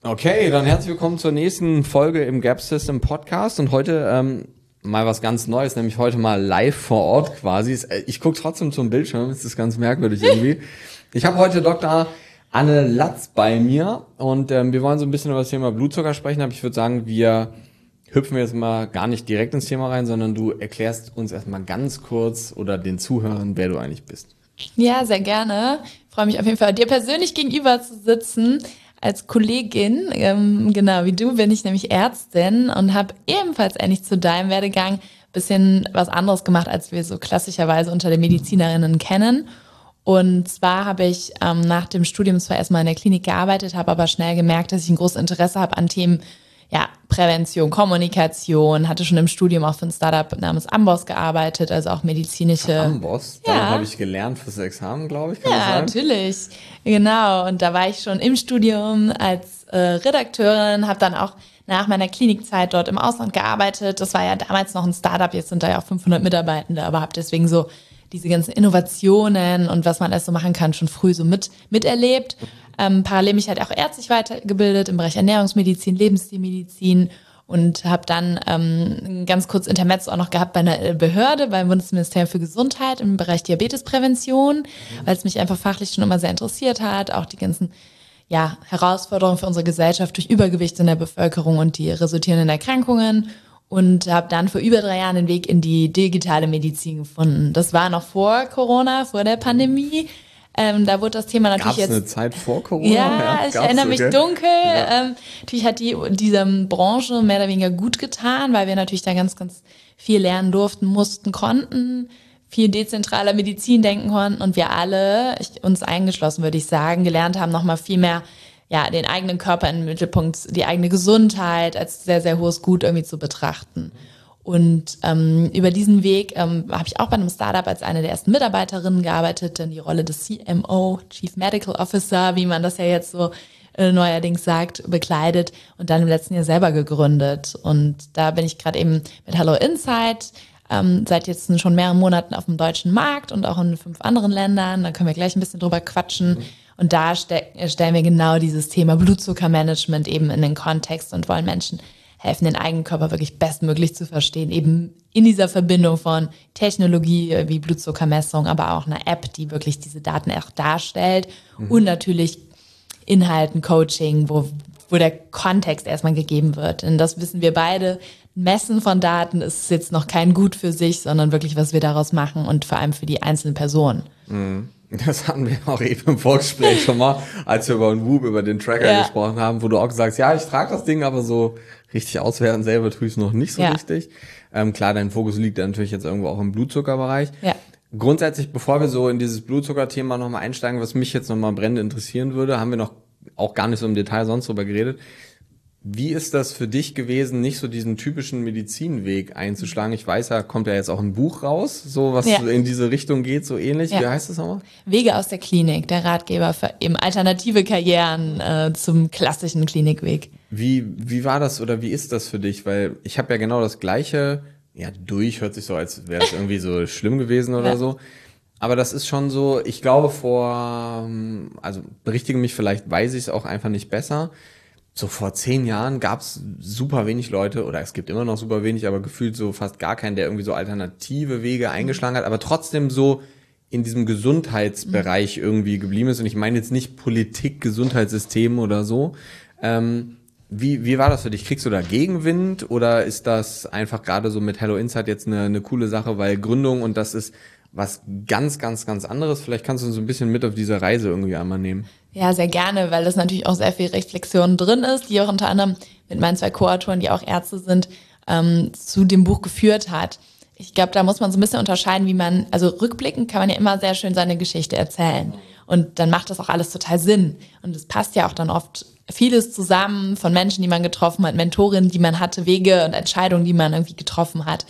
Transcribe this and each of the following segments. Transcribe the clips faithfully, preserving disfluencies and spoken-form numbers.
Okay, dann herzlich willkommen zur nächsten Folge im Gap System Podcast und heute ähm, mal was ganz Neues, nämlich heute mal live vor Ort quasi. Ich gucke trotzdem zum Bildschirm, das ist ganz merkwürdig irgendwie. Ich habe heute Doktor Anne Latz bei mir und ähm, wir wollen so ein bisschen über das Thema Blutzucker sprechen, aber ich würde sagen, wir hüpfen jetzt mal gar nicht direkt ins Thema rein, sondern du erklärst uns erstmal ganz kurz oder den Zuhörern, wer du eigentlich bist. Ja, sehr gerne. Ich freue mich auf jeden Fall, dir persönlich gegenüber zu sitzen. Als Kollegin, ähm, genau wie du, bin ich nämlich Ärztin und habe ebenfalls ähnlich zu deinem Werdegang ein bisschen was anderes gemacht, als wir so klassischerweise unter den Medizinerinnen kennen. Und zwar habe ich ähm, nach dem Studium zwar erstmal in der Klinik gearbeitet, habe aber schnell gemerkt, dass ich ein großes Interesse habe an Themen, ja, Prävention, Kommunikation, hatte schon im Studium auch für ein Startup namens Amboss gearbeitet, also auch medizinische. Amboss? Da Ja. habe ich gelernt fürs Examen, glaube ich, kann Ja, das sein? natürlich. Genau. Und da war ich schon im Studium als äh, Redakteurin, habe dann auch nach meiner Klinikzeit dort im Ausland gearbeitet. Das war ja damals noch ein Startup, jetzt sind da ja auch fünfhundert Mitarbeitende, aber habe deswegen so diese ganzen Innovationen und was man alles so machen kann, schon früh so mit miterlebt. Ähm, parallel mich halt auch ärztlich weitergebildet im Bereich Ernährungsmedizin, Lebensstilmedizin und habe dann ähm, ganz kurz Intermezzo auch noch gehabt bei einer Behörde, beim Bundesministerium für Gesundheit im Bereich Diabetesprävention, mhm. weil es mich einfach fachlich schon immer sehr interessiert hat, auch die ganzen ja, Herausforderungen für unsere Gesellschaft durch Übergewicht in der Bevölkerung und die resultierenden Erkrankungen. Und habe dann vor über drei Jahren den Weg in die digitale Medizin gefunden. Das war noch vor Corona, vor der Pandemie. Ähm, da wurde das Thema natürlich Gab's jetzt... eine Zeit vor Corona? Ja, ja ich erinnere mich okay. dunkel. Ja. Ähm, natürlich hat die dieser Branche mehr oder weniger gut getan, weil wir natürlich da ganz, ganz viel lernen durften, mussten, konnten, viel dezentraler Medizin denken konnten und wir alle, ich, uns eingeschlossen würde ich sagen, gelernt haben, nochmal viel mehr ja, den eigenen Körper im Mittelpunkt, die eigene Gesundheit als sehr, sehr hohes Gut irgendwie zu betrachten. Und ähm, über diesen Weg ähm, habe ich auch bei einem Startup als eine der ersten Mitarbeiterinnen gearbeitet, dann die Rolle des C M O, Chief Medical Officer, wie man das ja jetzt so äh, neuerdings sagt, bekleidet und dann im letzten Jahr selber gegründet. Und da bin ich gerade eben mit Hello Insight, ähm, seit jetzt schon mehreren Monaten auf dem deutschen Markt und auch in fünf anderen Ländern. Da können wir gleich ein bisschen drüber quatschen. Und da ste- stellen wir genau dieses Thema Blutzuckermanagement eben in den Kontext und wollen Menschen helfen, den eigenen Körper wirklich bestmöglich zu verstehen, eben in dieser Verbindung von Technologie wie Blutzuckermessung, aber auch einer App, die wirklich diese Daten auch darstellt mhm. und natürlich Inhalten, Coaching, wo, wo der Kontext erstmal gegeben wird. Denn das wissen wir beide, Messen von Daten ist jetzt noch kein Gut für sich, sondern wirklich, was wir daraus machen und vor allem für die einzelne Person. Mhm. Das hatten wir auch eben im Vorgespräch schon mal, als wir über den Whoop, über den Tracker ja. gesprochen haben, wo du auch gesagt hast, ja, ich trage das Ding, aber so richtig auswerten selber tue ich es noch nicht so ja. richtig. Ähm, klar, dein Fokus liegt da natürlich jetzt irgendwo auch im Blutzuckerbereich. Ja. Grundsätzlich, bevor wir so in dieses Blutzuckerthema nochmal einsteigen, was mich jetzt nochmal brennend interessieren würde, haben wir noch auch gar nicht so im Detail sonst drüber geredet. Wie ist das für dich gewesen, nicht so diesen typischen Medizinweg einzuschlagen? Ich weiß, da kommt ja jetzt auch ein Buch raus, so was ja. in diese Richtung geht, so ähnlich. Ja. Wie heißt das nochmal? Wege aus der Klinik, der Ratgeber für eben alternative Karrieren äh, zum klassischen Klinikweg. Wie wie war das oder wie ist das für dich? Weil ich habe ja genau das Gleiche, ja durch, hört sich so, als wäre es irgendwie so schlimm gewesen oder ja. so. Aber das ist schon so, ich glaube vor, also berichtige mich, vielleicht weiß ich es auch einfach nicht besser. So vor zehn Jahren gab's super wenig Leute, oder es gibt immer noch super wenig, aber gefühlt so fast gar keinen, der irgendwie so alternative Wege eingeschlagen hat, aber trotzdem so in diesem Gesundheitsbereich irgendwie geblieben ist. Und ich meine jetzt nicht Politik, Gesundheitssystem oder so. Ähm, wie wie war das für dich? Kriegst du da Gegenwind oder ist das einfach gerade so mit Hello Insight jetzt eine, eine coole Sache, weil Gründung und das ist was ganz, ganz, ganz anderes? Vielleicht kannst du uns so ein bisschen mit auf diese Reise irgendwie einmal nehmen. Ja, sehr gerne, weil das natürlich auch sehr viel Reflexion drin ist, die auch unter anderem mit meinen zwei Co-Autoren, die auch Ärzte sind, ähm, zu dem Buch geführt hat. Ich glaube, da muss man so ein bisschen unterscheiden, wie man, also rückblickend kann man ja immer sehr schön seine Geschichte erzählen. Und dann macht das auch alles total Sinn. Und es passt ja auch dann oft vieles zusammen von Menschen, die man getroffen hat, Mentorinnen, die man hatte, Wege und Entscheidungen, die man irgendwie getroffen hat.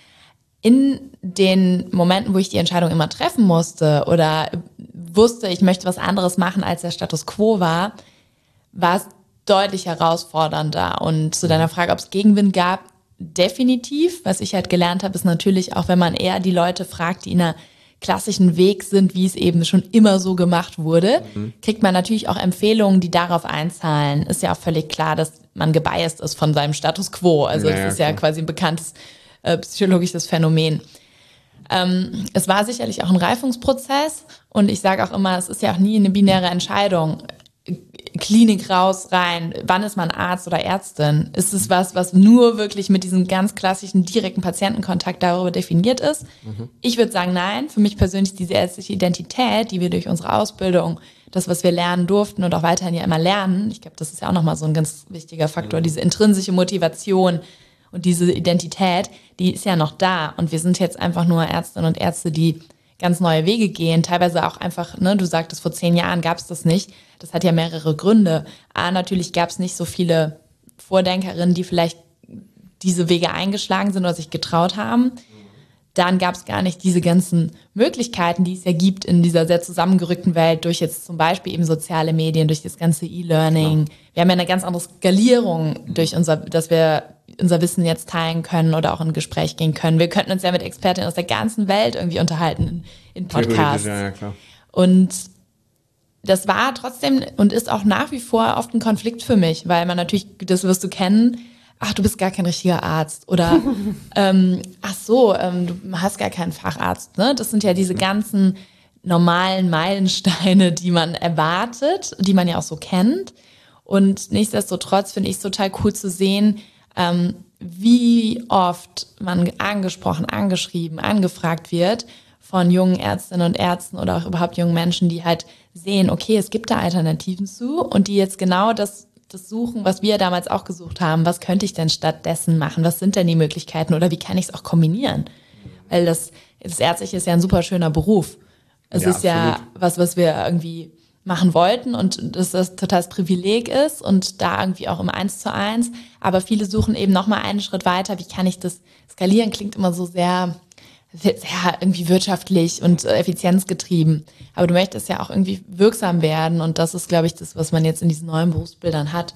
In den Momenten, wo ich die Entscheidung immer treffen musste oder wusste, ich möchte was anderes machen, als der Status quo war, war es deutlich herausfordernder. Und zu deiner Frage, ob es Gegenwind gab, definitiv. Was ich halt gelernt habe, ist natürlich auch, wenn man eher die Leute fragt, die in einer klassischen Weg sind, wie es eben schon immer so gemacht wurde, mhm. kriegt man natürlich auch Empfehlungen, die darauf einzahlen. Ist ja auch völlig klar, dass man gebiased ist von seinem Status quo. Also naja, das ist ja klar. quasi ein bekanntes äh, psychologisches Phänomen. Ähm, es war sicherlich auch ein Reifungsprozess und ich sage auch immer, es ist ja auch nie eine binäre Entscheidung. Klinik raus, rein, wann ist man Arzt oder Ärztin? Ist es was, was nur wirklich mit diesem ganz klassischen direkten Patientenkontakt darüber definiert ist? Mhm. Ich würde sagen, nein. Für mich persönlich diese ärztliche Identität, die wir durch unsere Ausbildung, das, was wir lernen durften und auch weiterhin ja immer lernen, ich glaube, das ist ja auch nochmal so ein ganz wichtiger Faktor, mhm. diese intrinsische Motivation und diese Identität, die ist ja noch da. Und wir sind jetzt einfach nur Ärztinnen und Ärzte, die ganz neue Wege gehen, teilweise auch einfach, ne, du sagtest, vor zehn Jahren gab es das nicht. Das hat ja mehrere Gründe. A, natürlich gab es nicht so viele Vordenkerinnen, die vielleicht diese Wege eingeschlagen sind oder sich getraut haben. Dann gab es gar nicht diese ganzen Möglichkeiten, die es ja gibt in dieser sehr zusammengerückten Welt durch jetzt zum Beispiel eben soziale Medien, durch das ganze E-Learning. Ja. Wir haben ja eine ganz andere Skalierung durch unser, dass wir unser Wissen jetzt teilen können oder auch in ein Gespräch gehen können. Wir könnten uns ja mit Expertinnen aus der ganzen Welt irgendwie unterhalten in, in Podcasts. Ja, ja, klar. Und das war trotzdem und ist auch nach wie vor oft ein Konflikt für mich, weil man natürlich, das wirst du kennen, ach, du bist gar kein richtiger Arzt oder ähm, ach so, ähm, du hast gar keinen Facharzt. Ne? Das sind ja diese ganzen normalen Meilensteine, die man erwartet, die man ja auch so kennt. Und nichtsdestotrotz finde ich es total cool zu sehen, ähm, wie oft man angesprochen, angeschrieben, angefragt wird von jungen Ärztinnen und Ärzten oder auch überhaupt jungen Menschen, die halt sehen, okay, es gibt da Alternativen zu und die jetzt genau das, das suchen, was wir damals auch gesucht haben. Was könnte ich denn stattdessen machen? Was sind denn die Möglichkeiten oder wie kann ich es auch kombinieren? Weil das, das Ärztliche ist ja ein super schöner Beruf. Es ja, ist absolut. ja was, was wir irgendwie machen wollten und dass das total das Privileg ist und da irgendwie auch im Eins zu eins. Aber viele suchen eben nochmal einen Schritt weiter. Wie kann ich das skalieren? Klingt immer so sehr, sehr irgendwie wirtschaftlich und effizienzgetrieben. Aber du möchtest ja auch irgendwie wirksam werden und das ist, glaube ich, das, was man jetzt in diesen neuen Berufsbildern hat.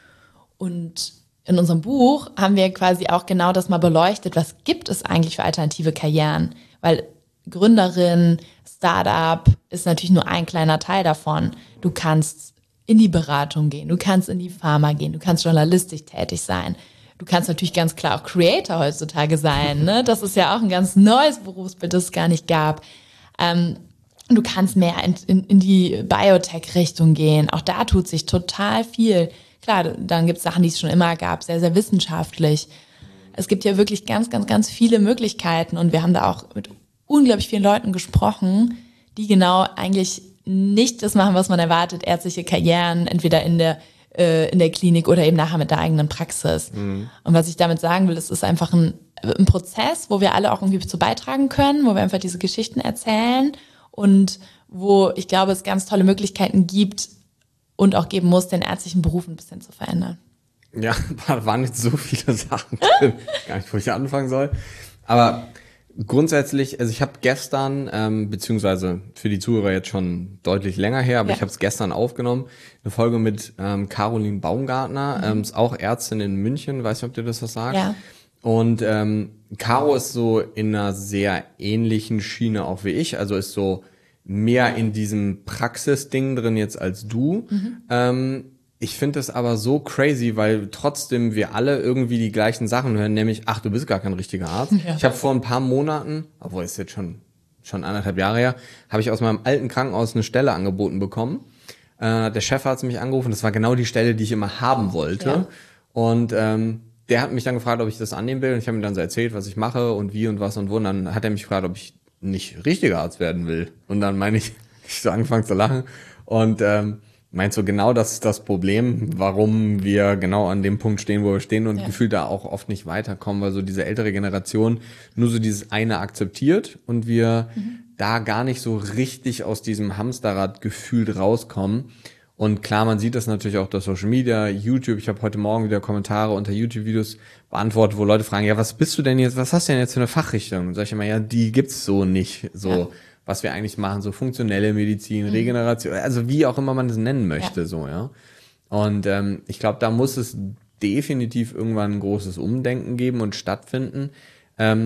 Und in unserem Buch haben wir quasi auch genau das mal beleuchtet. Was gibt es eigentlich für alternative Karrieren? Weil Gründerin, Startup ist natürlich nur ein kleiner Teil davon. Du kannst in die Beratung gehen, du kannst in die Pharma gehen, du kannst journalistisch tätig sein. Du kannst natürlich ganz klar auch Creator heutzutage sein. Ne? Das ist ja auch ein ganz neues Berufsbild, das es gar nicht gab. Ähm, du kannst mehr in, in, in die Biotech-Richtung gehen. Auch da tut sich total viel. Klar, dann gibt es Sachen, die es schon immer gab, sehr, sehr wissenschaftlich. Es gibt ja wirklich ganz, ganz, ganz viele Möglichkeiten und wir haben da auch mit unglaublich vielen Leuten gesprochen, die genau eigentlich nicht das machen, was man erwartet, ärztliche Karrieren, entweder in der äh, in der Klinik oder eben nachher mit der eigenen Praxis. Mhm. Und was ich damit sagen will, es ist einfach ein, ein Prozess, wo wir alle auch irgendwie zu beitragen können, wo wir einfach diese Geschichten erzählen und wo ich glaube, es ganz tolle Möglichkeiten gibt und auch geben muss, den ärztlichen Beruf ein bisschen zu verändern. Ja, da waren nicht so viele Sachen drin, gar nicht, wo ich anfangen soll. Aber grundsätzlich, also ich habe gestern, ähm, beziehungsweise für die Zuhörer jetzt schon deutlich länger her, aber ja. ich habe es gestern aufgenommen, eine Folge mit ähm, Caroline Baumgartner, mhm. ähm, ist auch Ärztin in München, weiß nicht, ob dir das was sagt. Ja. Und ähm, Caro ist so in einer sehr ähnlichen Schiene auch wie ich, also ist so mehr in diesem Praxisding drin jetzt als du. Mhm. Ähm, Ich finde das aber so crazy, weil trotzdem wir alle irgendwie die gleichen Sachen hören, nämlich, ach, du bist gar kein richtiger Arzt. Ja. Ich habe vor ein paar Monaten, obwohl es jetzt schon schon anderthalb Jahre her, habe ich aus meinem alten Krankenhaus eine Stelle angeboten bekommen. Äh, der Chef hat mich angerufen, das war genau die Stelle, die ich immer haben wollte. Ja. Und ähm, der hat mich dann gefragt, ob ich das annehmen will. Und ich habe ihm dann so erzählt, was ich mache und wie und was und wo. Und dann hat er mich gefragt, ob ich nicht richtiger Arzt werden will. Und dann meine ich, ich so angefangen zu lachen. Und ähm, meinst du, genau das ist das Problem, warum wir genau an dem Punkt stehen, wo wir stehen und ja. gefühlt da auch oft nicht weiterkommen, weil so diese ältere Generation nur so dieses eine akzeptiert und wir mhm. da gar nicht so richtig aus diesem Hamsterrad gefühlt rauskommen. Und klar, man sieht das natürlich auch durch Social Media, YouTube. Ich habe heute Morgen wieder Kommentare unter YouTube-Videos beantwortet, wo Leute fragen, ja, was bist du denn jetzt, was hast du denn jetzt für eine Fachrichtung? Und sag ich immer, ja, die gibt's so nicht, so. Ja. Was wir eigentlich machen, so funktionelle Medizin, Regeneration, also wie auch immer man das nennen möchte, ja. so, ja. Und ähm, ich glaube, da muss es definitiv irgendwann ein großes Umdenken geben und stattfinden. Ähm,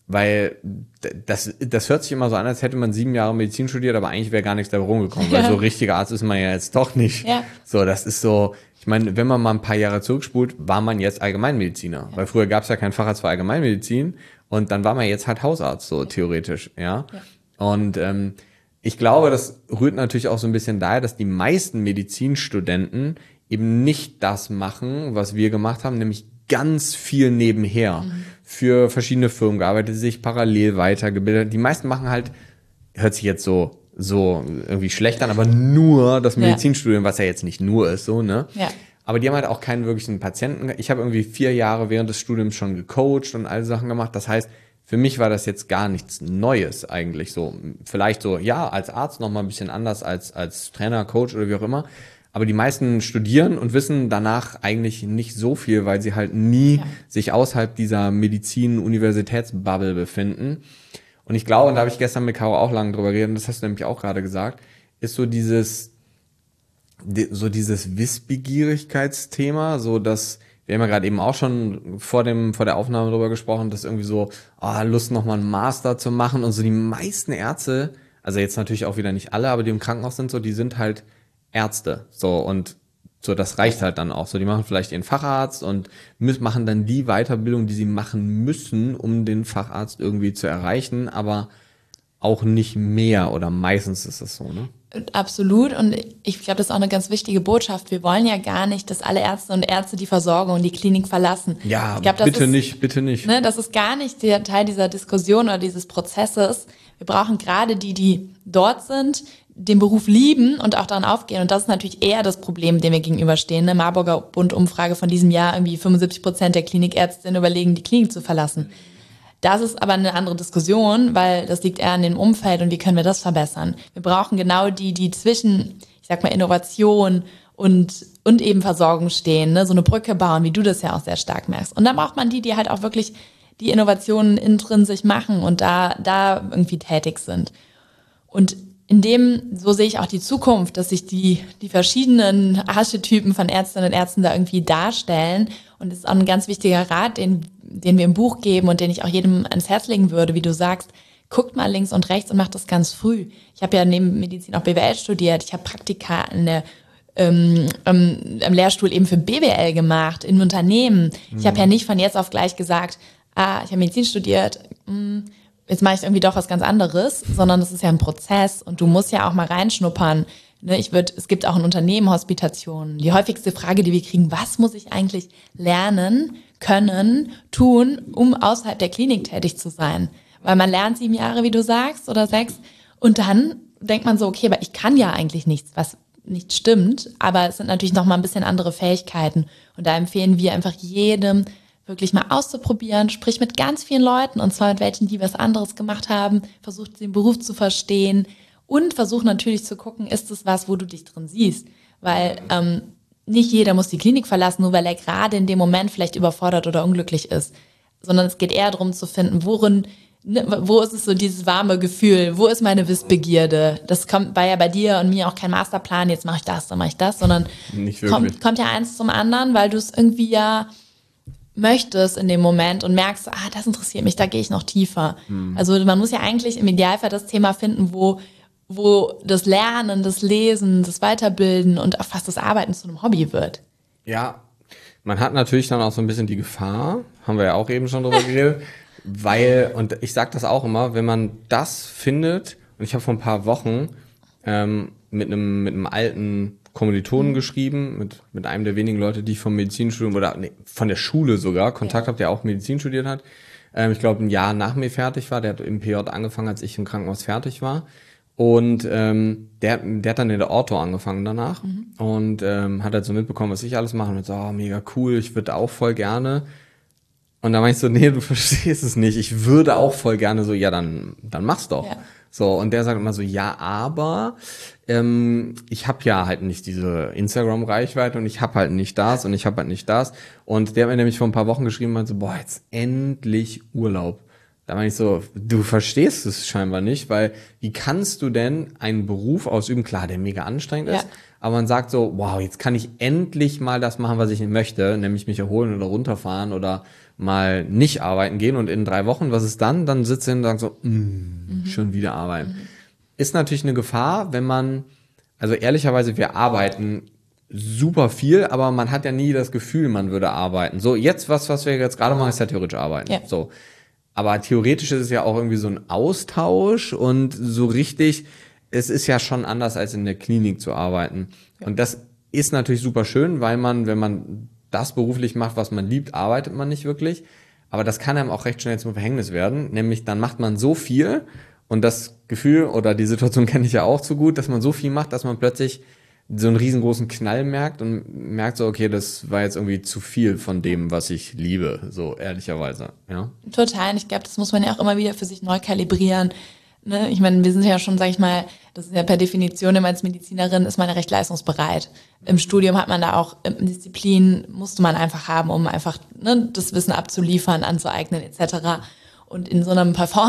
Weil das, das hört sich immer so an, als hätte man sieben Jahre Medizin studiert, aber eigentlich wäre gar nichts dabei rumgekommen, weil so richtiger Arzt ist man ja jetzt doch nicht. Ja. So, das ist so, ich meine, wenn man mal ein paar Jahre zurückspult, war man jetzt Allgemeinmediziner. Ja. Weil früher gab es ja keinen Facharzt für Allgemeinmedizin und dann war man jetzt halt Hausarzt, so theoretisch, ja. ja. Und ähm, ich glaube, das rührt natürlich auch so ein bisschen daher, dass die meisten Medizinstudenten eben nicht das machen, was wir gemacht haben, nämlich ganz viel nebenher mhm. für verschiedene Firmen gearbeitet, sich parallel weitergebildet. Die meisten machen halt, hört sich jetzt so so irgendwie schlecht an, aber nur das Medizinstudium, ja. was ja jetzt nicht nur ist, so, ne? Ja. Aber die haben halt auch keinen wirklichen Patienten. Ich habe irgendwie vier Jahre während des Studiums schon gecoacht und all Sachen gemacht. Das heißt, für mich war das jetzt gar nichts Neues eigentlich so. Vielleicht so, ja, als Arzt noch mal ein bisschen anders als als Trainer, Coach oder wie auch immer. Aber die meisten studieren und wissen danach eigentlich nicht so viel, weil sie halt nie ja. sich außerhalb dieser Medizin-Universitätsbubble befinden. Und ich glaube, und da habe ich gestern mit Caro auch lange drüber geredet, und das hast du nämlich auch gerade gesagt, ist so dieses, so dieses Wissbegierigkeitsthema, so dass, wir haben ja gerade eben auch schon vor dem, vor der Aufnahme drüber gesprochen, dass irgendwie so, oh, Lust nochmal einen Master zu machen und so die meisten Ärzte, also jetzt natürlich auch wieder nicht alle, aber die im Krankenhaus sind so, die sind halt Ärzte, so, und so, das reicht halt dann auch so. Die machen vielleicht ihren Facharzt und müssen, machen dann die Weiterbildung, die sie machen müssen, um den Facharzt irgendwie zu erreichen, aber auch nicht mehr oder meistens ist das so, ne? Absolut, und ich glaube, das ist auch eine ganz wichtige Botschaft. Wir wollen ja gar nicht, dass alle Ärzte und Ärzte die Versorgung und die Klinik verlassen. Ja, ich glaub, das bitte ist, nicht, bitte nicht. Ne, das ist gar nicht der Teil dieser Diskussion oder dieses Prozesses. Wir brauchen gerade die, die dort sind, den Beruf lieben und auch daran aufgehen. Und das ist natürlich eher das Problem, dem wir gegenüberstehen. Eine Marburger Bund-Umfrage von diesem Jahr, irgendwie fünfundsiebzig Prozent der Klinikärztinnen überlegen, die Klinik zu verlassen. Das ist aber eine andere Diskussion, weil das liegt eher an dem Umfeld und wie können wir das verbessern. Wir brauchen genau die, die zwischen, ich sag mal, Innovation und und eben Versorgung stehen, ne? So eine Brücke bauen, wie du das ja auch sehr stark merkst. Und dann braucht man die, die halt auch wirklich die Innovationen intrinsisch machen und da da irgendwie tätig sind. Und in dem, so sehe ich auch die Zukunft, dass sich die die verschiedenen Archetypen von Ärztinnen und Ärzten da irgendwie darstellen. Und das ist auch ein ganz wichtiger Rat, den den wir im Buch geben und den ich auch jedem ans Herz legen würde, wie du sagst, guckt mal links und rechts und macht das ganz früh. Ich habe ja neben Medizin auch B W L studiert, ich habe Praktika in der, ähm, ähm, am Lehrstuhl eben für B W L gemacht, in Unternehmen. Mhm. Ich habe ja nicht von jetzt auf gleich gesagt, ah, ich habe Medizin studiert, mh, jetzt mache ich irgendwie doch was ganz anderes, sondern das ist ja ein Prozess und du musst ja auch mal reinschnuppern. Ne, ich würde, es gibt auch in Unternehmen Hospitationen. Die häufigste Frage, die wir kriegen, was muss ich eigentlich lernen, können, tun, um außerhalb der Klinik tätig zu sein? Weil man lernt sieben Jahre, wie du sagst, oder sechs. Und dann denkt man so, okay, aber ich kann ja eigentlich nichts, was nicht stimmt. Aber es sind natürlich noch mal ein bisschen andere Fähigkeiten. Und da empfehlen wir einfach jedem, wirklich mal auszuprobieren. Sprich mit ganz vielen Leuten, und zwar mit welchen, die was anderes gemacht haben. Versucht, den Beruf zu verstehen. Und versuch natürlich zu gucken, ist es was, wo du dich drin siehst? Weil ähm, nicht jeder muss die Klinik verlassen, nur weil er gerade in dem Moment vielleicht überfordert oder unglücklich ist. Sondern es geht eher darum zu finden, worin, ne, wo ist es so dieses warme Gefühl? Wo ist meine Wissbegierde? Das kommt, war ja bei dir und mir auch kein Masterplan, jetzt mache ich das, dann mache ich das, sondern kommt, kommt ja eins zum anderen, weil du es irgendwie ja möchtest in dem Moment und merkst, ah, das interessiert mich, da gehe ich noch tiefer. Hm. Also man muss ja eigentlich im Idealfall das Thema finden, wo wo das Lernen, das Lesen, das Weiterbilden und auch fast das Arbeiten zu einem Hobby wird. Ja, man hat natürlich dann auch so ein bisschen die Gefahr, haben wir ja auch eben schon drüber geredet, weil, und ich sage das auch immer, wenn man das findet, und ich habe vor ein paar Wochen ähm, mit einem mit einem alten Kommilitonen mhm. geschrieben, mit mit einem der wenigen Leute, die ich vom Medizinstudium oder nee, von der Schule sogar Kontakt ja. habe, der auch Medizin studiert hat. Ähm, ich glaube, ein Jahr nach mir fertig war, der hat im P J angefangen, als ich im Krankenhaus fertig war. Und ähm, der, der hat dann in der Ortho angefangen danach mhm. und ähm, hat halt so mitbekommen, was ich alles mache und hat so, oh, mega cool, ich würde auch voll gerne. Und dann meinte ich so, nee, du verstehst es nicht, ich würde auch voll gerne. So, ja, dann dann mach's doch. Ja. So, und der sagt immer so, ja, aber ähm, ich habe ja halt nicht diese Instagram-Reichweite und ich habe halt nicht das und ich habe halt nicht das. Und der hat mir nämlich vor ein paar Wochen geschrieben und meinte so, boah, jetzt endlich Urlaub. Da meine ich so, du verstehst es scheinbar nicht, weil wie kannst du denn einen Beruf ausüben, klar, der mega anstrengend ist, ja. aber man sagt so, wow, jetzt kann ich endlich mal das machen, was ich möchte, nämlich mich erholen oder runterfahren oder mal nicht arbeiten gehen und in drei Wochen, was ist dann? Dann sitzt hin und sagt so, mm, mhm. schon wieder arbeiten. Mhm. Ist natürlich eine Gefahr, wenn man, also ehrlicherweise, wir arbeiten super viel, aber man hat ja nie das Gefühl, man würde arbeiten. So, jetzt, was, was wir jetzt gerade machen, ist ja theoretisch arbeiten. Ja. So. Aber theoretisch ist es ja auch irgendwie so ein Austausch und so richtig, es ist ja schon anders, als in der Klinik zu arbeiten. Ja. Und das ist natürlich super schön, weil man, wenn man das beruflich macht, was man liebt, arbeitet man nicht wirklich. Aber das kann einem auch recht schnell zum Verhängnis werden. Nämlich, dann macht man so viel und das Gefühl oder die Situation kenne ich ja auch zu gut, dass man so viel macht, dass man plötzlich so einen riesengroßen Knall merkt und merkt so, okay, das war jetzt irgendwie zu viel von dem, was ich liebe, so ehrlicherweise, ja. Total, und ich glaube, das muss man ja auch immer wieder für sich neu kalibrieren. Ne? Ich meine, wir sind ja schon, sag ich mal, das ist ja per Definition immer als Medizinerin, ist man ja recht leistungsbereit. Im Studium hat man da auch Disziplin, musste man einfach haben, um einfach ne, das Wissen abzuliefern, anzueignen et cetera. Und in so einem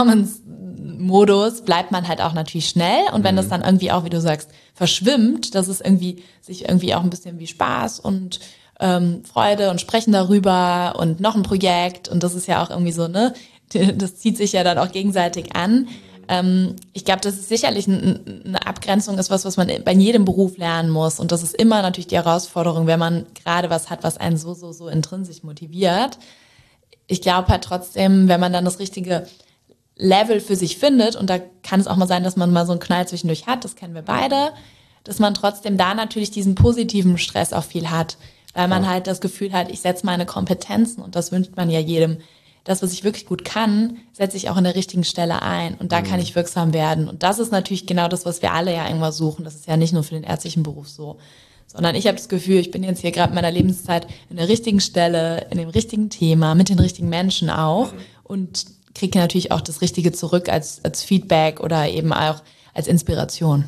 Performance-Modus bleibt man halt auch natürlich schnell. Und wenn mhm. das dann irgendwie auch, wie du sagst, verschwimmt, dass es irgendwie sich irgendwie auch ein bisschen wie Spaß und ähm, Freude und Sprechen darüber und noch ein Projekt. Und das ist ja auch irgendwie so, ne, das zieht sich ja dann auch gegenseitig an. Ähm, ich glaube, das ist sicherlich ein, eine Abgrenzung ist was, was man bei jedem Beruf lernen muss. Und das ist immer natürlich die Herausforderung, wenn man gerade was hat, was einen so, so, so intrinsisch motiviert. Ich glaube halt trotzdem, wenn man dann das richtige Level für sich findet, und da kann es auch mal sein, dass man mal so einen Knall zwischendurch hat, das kennen wir beide, dass man trotzdem da natürlich diesen positiven Stress auch viel hat, weil man ja. halt das Gefühl hat, ich setze meine Kompetenzen, und das wünscht man ja jedem, das, was ich wirklich gut kann, setze ich auch an der richtigen Stelle ein, und da mhm. kann ich wirksam werden. Und das ist natürlich genau das, was wir alle ja irgendwann suchen. Das ist ja nicht nur für den ärztlichen Beruf so, sondern ich habe das Gefühl, ich bin jetzt hier gerade in meiner Lebenszeit in der richtigen Stelle, in dem richtigen Thema, mit den richtigen Menschen auch, mhm. und kriege natürlich auch das Richtige zurück als, als Feedback oder eben auch als Inspiration.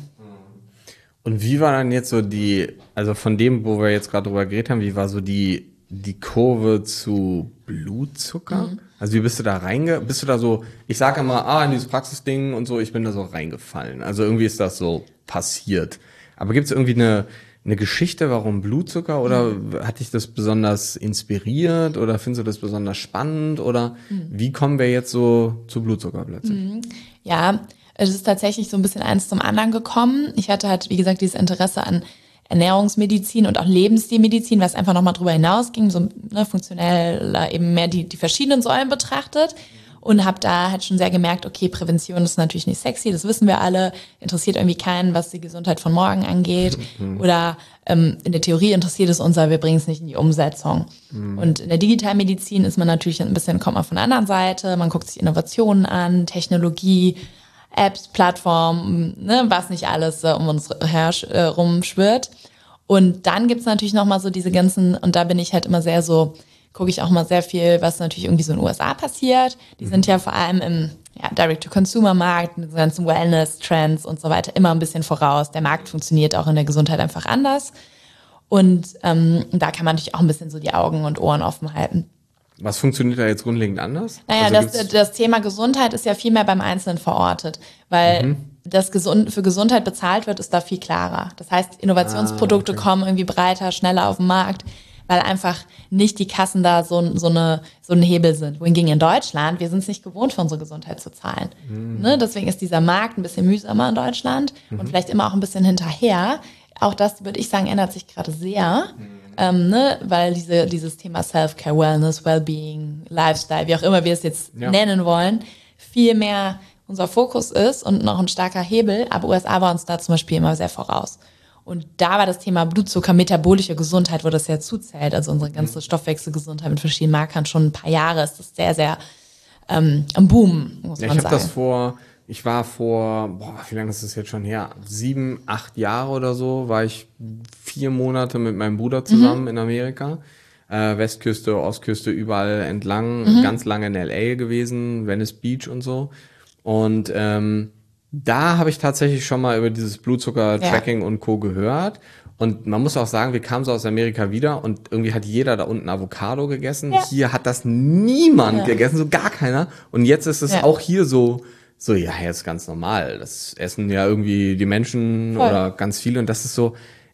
Und wie war dann jetzt so die, also von dem, wo wir jetzt gerade drüber geredet haben, wie war so die, die Kurve zu Blutzucker? Mhm. Also wie bist du da reinge, bist du da so, ich sage immer, ah, in dieses Praxisding und so, ich bin da so reingefallen. Also irgendwie ist das so passiert. Aber gibt es irgendwie eine, eine Geschichte, warum Blutzucker, oder mhm. hat dich das besonders inspiriert oder findest du das besonders spannend, oder mhm. wie kommen wir jetzt so zu Blutzucker plötzlich? Mhm. Ja, es ist tatsächlich so ein bisschen eins zum anderen gekommen. Ich hatte halt, wie gesagt, dieses Interesse an Ernährungsmedizin und auch Lebensstilmedizin, was einfach nochmal drüber hinausging, so ne, funktionell eben mehr die, die verschiedenen Säulen betrachtet. Und habe da halt schon sehr gemerkt, okay, Prävention ist natürlich nicht sexy, das wissen wir alle, interessiert irgendwie keinen, was die Gesundheit von morgen angeht. Mhm. Oder ähm, in der Theorie interessiert es uns, aber wir bringen es nicht in die Umsetzung. Mhm. Und in der Digitalmedizin ist man natürlich ein bisschen, kommt man von der anderen Seite, man guckt sich Innovationen an, Technologie, Apps, Plattformen, ne, was nicht alles äh, um uns her äh, rumschwirrt. Und dann gibt's natürlich nochmal so diese ganzen, und da bin ich halt immer sehr so, gucke ich auch mal sehr viel, was natürlich irgendwie so in den U S A passiert. Die sind ja vor allem im ja, Direct-to-Consumer-Markt, mit den ganzen Wellness-Trends und so weiter immer ein bisschen voraus. Der Markt funktioniert auch in der Gesundheit einfach anders. Und ähm, da kann man natürlich auch ein bisschen so die Augen und Ohren offen halten. Was funktioniert da jetzt grundlegend anders? Naja, also das, das Thema Gesundheit ist ja viel mehr beim Einzelnen verortet, weil mhm. das gesund, für Gesundheit bezahlt wird, ist da viel klarer. Das heißt, Innovationsprodukte ah, okay. kommen irgendwie breiter, schneller auf den Markt, weil einfach nicht die Kassen da so, so, eine, so ein Hebel sind. Wohingegen in Deutschland, wir sind es nicht gewohnt, für unsere Gesundheit zu zahlen. Mhm. Ne? Deswegen ist dieser Markt ein bisschen mühsamer in Deutschland mhm. und vielleicht immer auch ein bisschen hinterher. Auch das, würde ich sagen, ändert sich gerade sehr. Mhm. Ähm, ne, weil diese, dieses Thema Self-Care, Wellness, Wellbeing, Lifestyle, wie auch immer wir es jetzt ja. nennen wollen, viel mehr unser Fokus ist und noch ein starker Hebel. Aber U S A war uns da zum Beispiel immer sehr voraus. Und da war das Thema Blutzucker, metabolische Gesundheit, wo das ja zuzählt, also unsere ganze Stoffwechselgesundheit mit verschiedenen Markern, schon ein paar Jahre ist das sehr, sehr ähm, am Boom, muss ja, man ich sagen. Ich habe das vor... Ich war vor, boah, wie lange ist das jetzt schon her? Sieben, acht Jahre oder so, war ich vier Monate mit meinem Bruder zusammen mhm. in Amerika. Äh, Westküste, Ostküste, überall entlang. Mhm. Ganz lange in L A gewesen, Venice Beach und so. Und ähm, da habe ich tatsächlich schon mal über dieses Blutzucker-Tracking ja. und Co. gehört. Und man muss auch sagen, wir kamen so aus Amerika wieder und irgendwie hat jeder da unten Avocado gegessen. Ja. Hier hat das niemand ja. gegessen, so gar keiner. Und jetzt ist es ja. auch hier so... So, ja, jetzt ganz normal. Das essen ja irgendwie die Menschen Voll. Oder ganz viele. Und das ist so,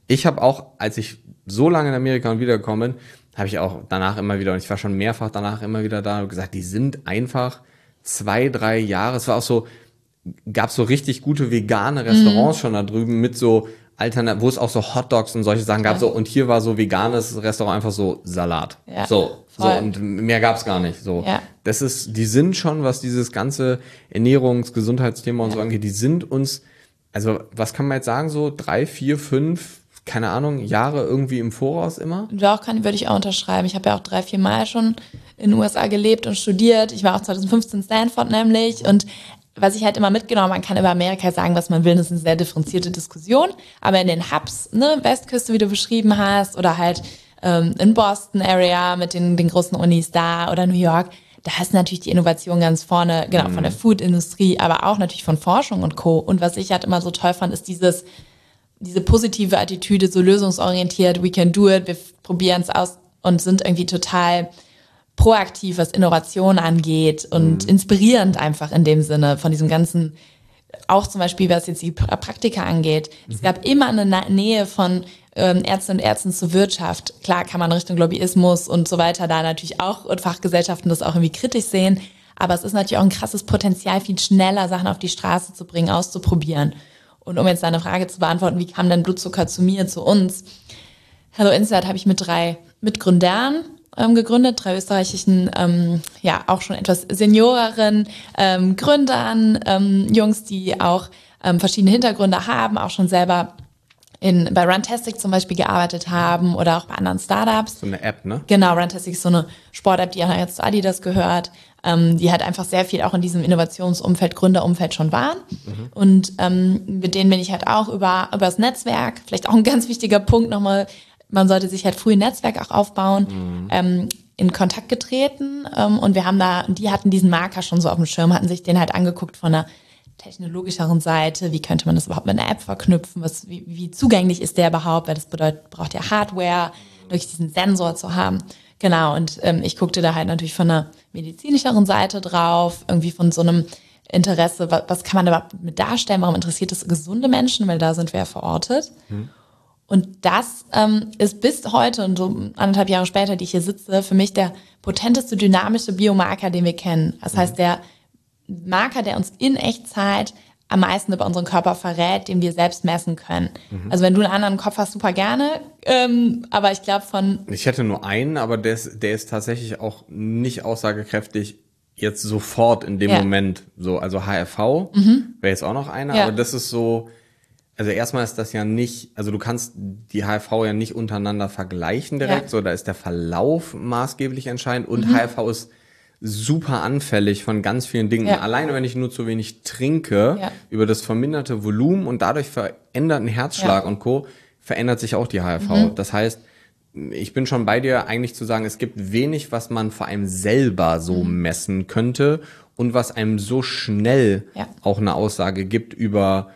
Ich habe auch, als ich so lange in Amerika und wiedergekommen bin, habe ich auch danach immer wieder, und ich war schon mehrfach danach immer wieder da und gesagt, die sind einfach zwei, drei Jahre, es war auch so, gab so richtig gute vegane Restaurants mm. schon da drüben mit so Altern, wo es auch so Hotdogs und solche Sachen gab, ja. so, und hier war so veganes Restaurant einfach so Salat. Ja, so, so, und mehr gab's gar nicht, so. Ja. Das ist, die sind schon, was dieses ganze Ernährungs-, Gesundheitsthema und ja. so angeht, die sind uns, also, was kann man jetzt sagen, so drei, vier, fünf, keine Ahnung, Jahre irgendwie im Voraus immer? Doch, kann, würde ich auch unterschreiben. Ich habe ja auch drei, vier Mal schon in den U S A gelebt und studiert. Ich war auch zwanzig fünfzehn in Stanford nämlich, und was ich halt immer mitgenommen, man kann über Amerika sagen, was man will, das ist eine sehr differenzierte Diskussion, aber in den Hubs, ne, Westküste, wie du beschrieben hast, oder halt ähm, in Boston Area mit den, den großen Unis da oder New York, da hast du natürlich die Innovation ganz vorne, genau, mhm. von der Food-Industrie, aber auch natürlich von Forschung und Co. Und was ich halt immer so toll fand, ist dieses, diese positive Attitüde, so lösungsorientiert, we can do it, wir probieren es aus und sind irgendwie total proaktiv, was Innovation angeht und mhm. inspirierend einfach in dem Sinne von diesem ganzen, auch zum Beispiel, was jetzt die Praktika angeht. Mhm. Es gab immer eine Nähe von ähm, Ärzten und Ärzten zur Wirtschaft. Klar kann man Richtung Lobbyismus und so weiter da natürlich auch und Fachgesellschaften das auch irgendwie kritisch sehen, aber es ist natürlich auch ein krasses Potenzial, viel schneller Sachen auf die Straße zu bringen, auszuprobieren. Und um jetzt deine Frage zu beantworten, wie kam denn Blutzucker zu mir, zu uns? Hello Insert habe ich mit drei Mitgründern ähm, gegründet, drei österreichischen, ähm, ja auch schon etwas senioreren ähm, Gründern, ähm, Jungs, die auch ähm, verschiedene Hintergründe haben, auch schon selber in, bei Runtastic zum Beispiel gearbeitet haben oder auch bei anderen Startups. So eine App, ne? Genau, Runtastic ist so eine Sport-App, die auch jetzt zu Adidas gehört, ähm, die halt einfach sehr viel auch in diesem Innovationsumfeld, Gründerumfeld schon waren. Mhm. Und ähm, mit denen bin ich halt auch über, über das Netzwerk, vielleicht auch ein ganz wichtiger Punkt nochmal, man sollte sich halt früh ein Netzwerk auch aufbauen, mhm. ähm, in Kontakt getreten. Ähm, und wir haben da, die hatten diesen Marker schon so auf dem Schirm, hatten sich den halt angeguckt von einer technologischeren Seite, wie könnte man das überhaupt mit einer App verknüpfen, was, wie, wie zugänglich ist der überhaupt, weil das bedeutet, braucht ja Hardware, durch diesen Sensor zu haben. Genau, und ähm, ich guckte da halt natürlich von einer medizinischeren Seite drauf, irgendwie von so einem Interesse, was, was kann man da mit darstellen, warum interessiert es gesunde Menschen, weil da sind wir ja verortet. Hm. Und das ähm, ist bis heute und so anderthalb Jahre später, die ich hier sitze, für mich der potenteste dynamische Biomarker, den wir kennen. Das heißt, der Marker, der uns in Echtzeit am meisten über unseren Körper verrät, den wir selbst messen können. Mhm. Also wenn du einen anderen Kopf hast, super gerne. Ähm, aber ich glaube von... Ich hätte nur einen, aber der ist, der ist tatsächlich auch nicht aussagekräftig jetzt sofort in dem ja. Moment. So, also H R V mhm. wäre jetzt auch noch einer, ja. aber das ist so... Also erstmal ist das ja nicht, also du kannst die H R V ja nicht untereinander vergleichen direkt, ja. so da ist der Verlauf maßgeblich entscheidend und mhm. H R V ist super anfällig von ganz vielen Dingen. Ja. Alleine wenn ich nur zu wenig trinke, ja. über das verminderte Volumen und dadurch veränderten Herzschlag ja. und Co. verändert sich auch die H R V. Mhm. Das heißt, ich bin schon bei dir eigentlich zu sagen, es gibt wenig, was man vor allem selber so mhm. messen könnte und was einem so schnell ja. auch eine Aussage gibt über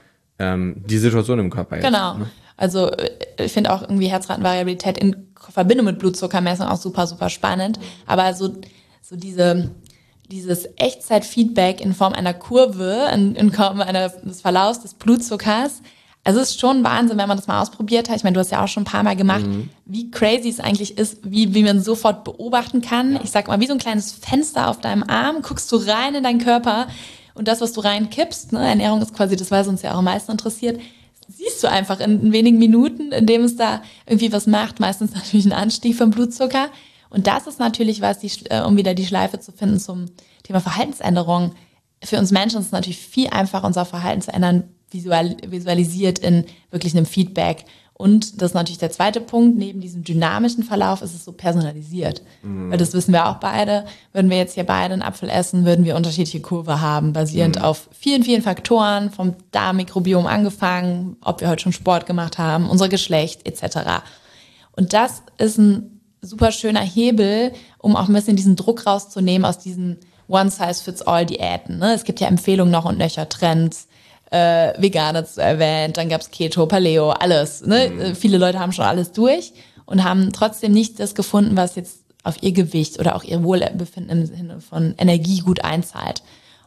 die Situation im Körper jetzt. Genau. Ne? Also ich finde auch irgendwie Herzratenvariabilität in Verbindung mit Blutzuckermessung auch super, super spannend. Aber so, so diese, dieses Echtzeit-Feedback in Form einer Kurve, in, in Form eines Verlaufs des Blutzuckers, also es ist schon Wahnsinn, wenn man das mal ausprobiert hat. Ich meine, du hast ja auch schon ein paar Mal gemacht, mhm. wie crazy es eigentlich ist, wie, wie man sofort beobachten kann. Ja. Ich sag mal, wie so ein kleines Fenster auf deinem Arm, guckst du rein in deinen Körper. Und das, was du reinkippst, ne, Ernährung ist quasi das, was uns ja auch am meisten interessiert, siehst du einfach in, in wenigen Minuten, indem es da irgendwie was macht, meistens natürlich ein Anstieg vom Blutzucker. Und das ist natürlich was, die, um wieder die Schleife zu finden zum Thema Verhaltensänderung. Für uns Menschen ist es natürlich viel einfacher, unser Verhalten zu ändern, visual, visualisiert in wirklich einem Feedback. Und das ist natürlich der zweite Punkt, neben diesem dynamischen Verlauf ist es so personalisiert. Mhm. Weil das wissen wir auch beide. Würden wir jetzt hier beide einen Apfel essen, würden wir unterschiedliche Kurve haben, basierend mhm. auf vielen, vielen Faktoren, vom Darmmikrobiom angefangen, ob wir heute schon Sport gemacht haben, unser Geschlecht et cetera. Und das ist ein super schöner Hebel, um auch ein bisschen diesen Druck rauszunehmen aus diesen One-Size-Fits-All-Diäten. Ne? Es gibt ja Empfehlungen noch und nöcher, Trends, Äh, Veganer erwähnt, dann gab's Keto, Paleo, alles. Ne? Mhm. Viele Leute haben schon alles durch und haben trotzdem nicht das gefunden, was jetzt auf ihr Gewicht oder auch ihr Wohlbefinden im Sinne von Energie gut einzahlt.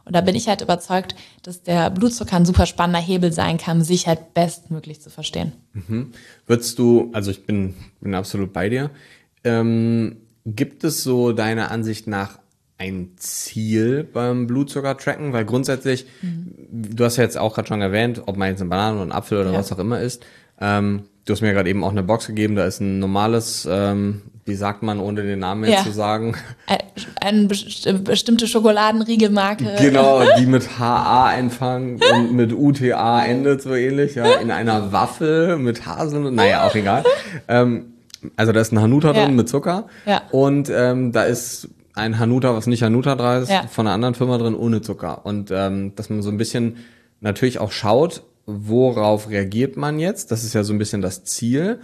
Und da bin ich halt überzeugt, dass der Blutzucker ein super spannender Hebel sein kann, sich halt bestmöglich zu verstehen. Mhm. Würdest du, also ich bin, bin absolut bei dir, ähm, gibt es so deiner Ansicht nach ein Ziel beim Blutzucker-Tracken? Weil grundsätzlich, mhm. du hast ja jetzt auch gerade schon erwähnt, ob man jetzt eine Banane oder einen Apfel oder ja. was auch immer isst. Ähm, du hast mir gerade eben auch eine Box gegeben, da ist ein normales, ähm, wie sagt man, ohne den Namen jetzt ja. zu sagen? Eine best- bestimmte Schokoladenriegelmarke. Genau, die mit H A anfängt und mit U T A endet, so ähnlich, ja, in einer Waffel mit Haselnüssen, naja, auch egal. Ähm, also da ist ein Hanuta ja. drin mit Zucker ja. und ähm, da ist ein Hanuta, was nicht Hanuta dran ist, ja. von einer anderen Firma drin, ohne Zucker. Und ähm, dass man so ein bisschen natürlich auch schaut, worauf reagiert man jetzt? Das ist ja so ein bisschen das Ziel,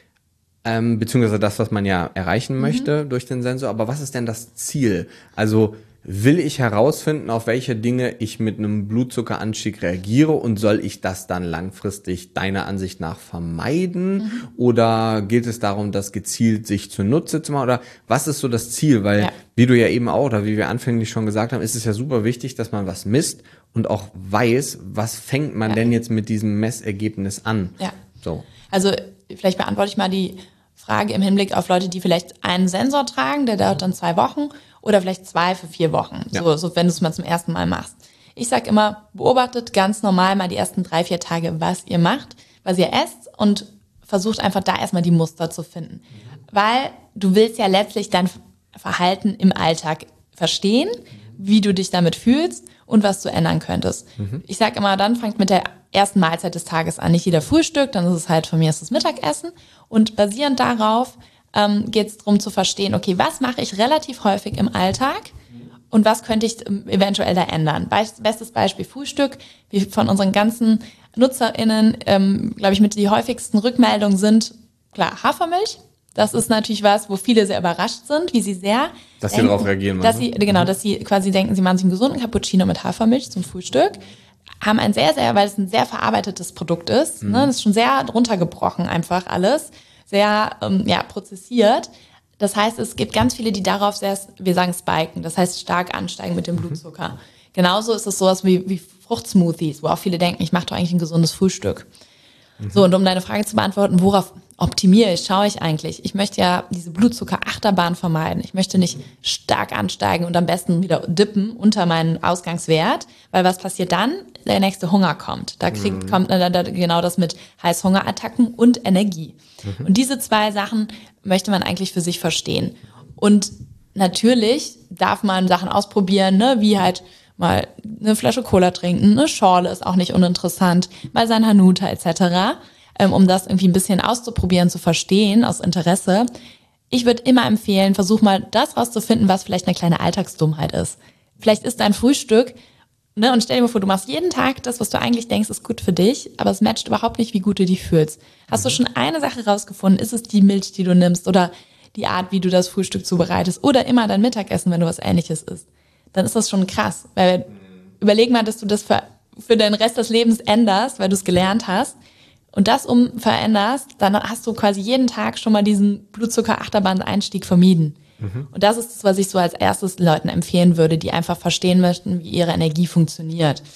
ähm, beziehungsweise das, was man ja erreichen möchte mhm. durch den Sensor. Aber was ist denn das Ziel? Also will ich herausfinden, auf welche Dinge ich mit einem Blutzuckeranstieg reagiere und soll ich das dann langfristig deiner Ansicht nach vermeiden? Mhm. Oder geht es darum, das gezielt sich zunutze zu machen? Oder was ist so das Ziel? Weil, ja. wie du ja eben auch, oder wie wir anfänglich schon gesagt haben, ist es ja super wichtig, dass man was misst und auch weiß, was fängt man ja. denn jetzt mit diesem Messergebnis an? Ja. So. Also vielleicht beantworte ich mal die Frage im Hinblick auf Leute, die vielleicht einen Sensor tragen, der dauert dann zwei Wochen oder vielleicht zwei für vier Wochen, ja. so, so wenn du es mal zum ersten Mal machst. Ich sag immer, beobachtet ganz normal mal die ersten drei, vier Tage, was ihr macht, was ihr esst und versucht einfach da erstmal die Muster zu finden. Weil du willst ja letztlich dein Verhalten im Alltag verstehen, wie du dich damit fühlst und was du ändern könntest. Mhm. Ich sag immer, dann fangt mit der ersten Mahlzeit des Tages an. Nicht jeder Frühstück, dann ist es halt von mir ist das Mittagessen. Und basierend darauf ähm, geht es darum zu verstehen, okay, was mache ich relativ häufig im Alltag und was könnte ich ähm, eventuell da ändern. Be- bestes Beispiel Frühstück, wie von unseren ganzen NutzerInnen, ähm, glaube ich, mit die häufigsten Rückmeldungen sind, klar, Hafermilch. Das ist natürlich was, wo viele sehr überrascht sind, wie sie sehr... Dass sie darauf reagieren. Dass sie, genau, mhm. dass sie quasi denken, sie machen sich einen gesunden Cappuccino mit Hafermilch zum Frühstück. Haben ein sehr, sehr, weil es ein sehr verarbeitetes Produkt ist, mhm. ne, das ist schon sehr runtergebrochen einfach alles, sehr ähm, ja, prozessiert. Das heißt, es gibt ganz viele, die darauf sehr, wir sagen spiken, das heißt stark ansteigen mit dem Blutzucker. Mhm. Genauso ist es sowas wie, wie Fruchtsmoothies, wo auch viele denken, ich mache doch eigentlich ein gesundes Frühstück. Mhm. So, und um deine Frage zu beantworten, worauf optimiere ich, schaue ich eigentlich? Ich möchte ja diese Blutzucker-Achterbahn vermeiden. Ich möchte nicht stark ansteigen und am besten wieder dippen unter meinen Ausgangswert, weil was passiert dann? Der nächste Hunger kommt. Da kriegt, mhm. kommt äh, da, genau das mit Heißhungerattacken und Energie. Mhm. Und diese zwei Sachen möchte man eigentlich für sich verstehen. Und natürlich darf man Sachen ausprobieren, ne, wie halt mal eine Flasche Cola trinken, eine Schorle ist auch nicht uninteressant, mal sein Hanuta et cetera, ähm, um das irgendwie ein bisschen auszuprobieren, zu verstehen, aus Interesse. Ich würde immer empfehlen, versuch mal das rauszufinden, was vielleicht eine kleine Alltagsdummheit ist. Vielleicht ist dein Frühstück, ne, und stell dir mal vor, du machst jeden Tag das, was du eigentlich denkst, ist gut für dich, aber es matcht überhaupt nicht, wie gut du dich fühlst. Hast du schon eine Sache rausgefunden? Ist es die Milch, die du nimmst oder die Art, wie du das Frühstück zubereitest oder immer dein Mittagessen, wenn du was Ähnliches isst? Dann ist das schon krass. Weil überleg mal, dass du das für, für den Rest des Lebens änderst, weil du es gelernt hast und das um veränderst, dann hast du quasi jeden Tag schon mal diesen Blutzucker-Achterbahn-Einstieg vermieden. Mhm. Und das ist das, was ich so als erstes Leuten empfehlen würde, die einfach verstehen möchten, wie ihre Energie funktioniert.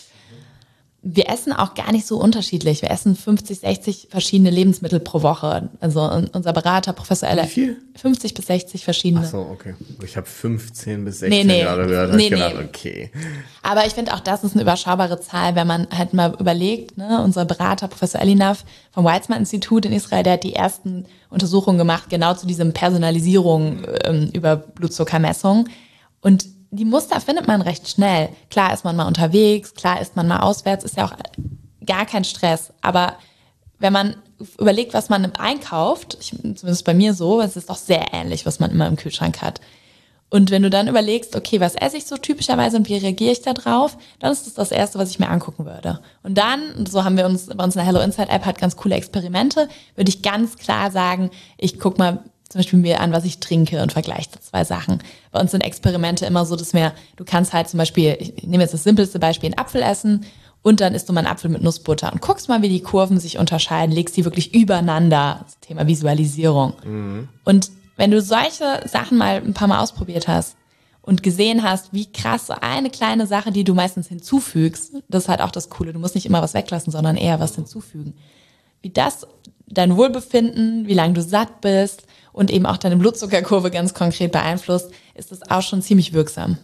Wir essen auch gar nicht so unterschiedlich. Wir essen fünfzig, sechzig verschiedene Lebensmittel pro Woche. Also unser Berater, Professor Eller. Wie viel? fünfzig bis sechzig verschiedene. Ach so, okay. Ich habe fünfzehn bis sechzehn nee, nee. gerade gehört. Nee, ich gedacht, nee. okay. Aber ich finde auch, das ist eine überschaubare Zahl, wenn man halt mal überlegt, ne, unser Berater, Professor Elinav vom Weizmann-Institut in Israel, der hat die ersten Untersuchungen gemacht, genau zu diesem Personalisierung ähm, über Blutzuckermessung. Und die Muster findet man recht schnell. Klar ist man mal unterwegs, klar ist man mal auswärts, ist ja auch gar kein Stress. Aber wenn man überlegt, was man einkauft, ich, zumindest bei mir so, es ist doch sehr ähnlich, was man immer im Kühlschrank hat. Und wenn du dann überlegst, okay, was esse ich so typischerweise und wie reagiere ich da drauf, dann ist das das Erste, was ich mir angucken würde. Und dann, so haben wir uns, bei uns in der Hello Inside App hat ganz coole Experimente, würde ich ganz klar sagen, ich guck mal zum Beispiel mir an, was ich trinke und vergleiche die zwei Sachen. Bei uns sind Experimente immer so, dass wir, du kannst halt zum Beispiel, ich nehme jetzt das simpelste Beispiel, einen Apfel essen und dann isst du mal einen Apfel mit Nussbutter und guckst mal, wie die Kurven sich unterscheiden, legst die wirklich übereinander, das Thema Visualisierung. Mhm. Und wenn du solche Sachen mal ein paar Mal ausprobiert hast und gesehen hast, wie krass so eine kleine Sache, die du meistens hinzufügst, das ist halt auch das Coole, du musst nicht immer was weglassen, sondern eher was hinzufügen. Wie das dein Wohlbefinden, wie lange du satt bist und eben auch deine Blutzuckerkurve ganz konkret beeinflusst, ist das auch schon ziemlich wirksam.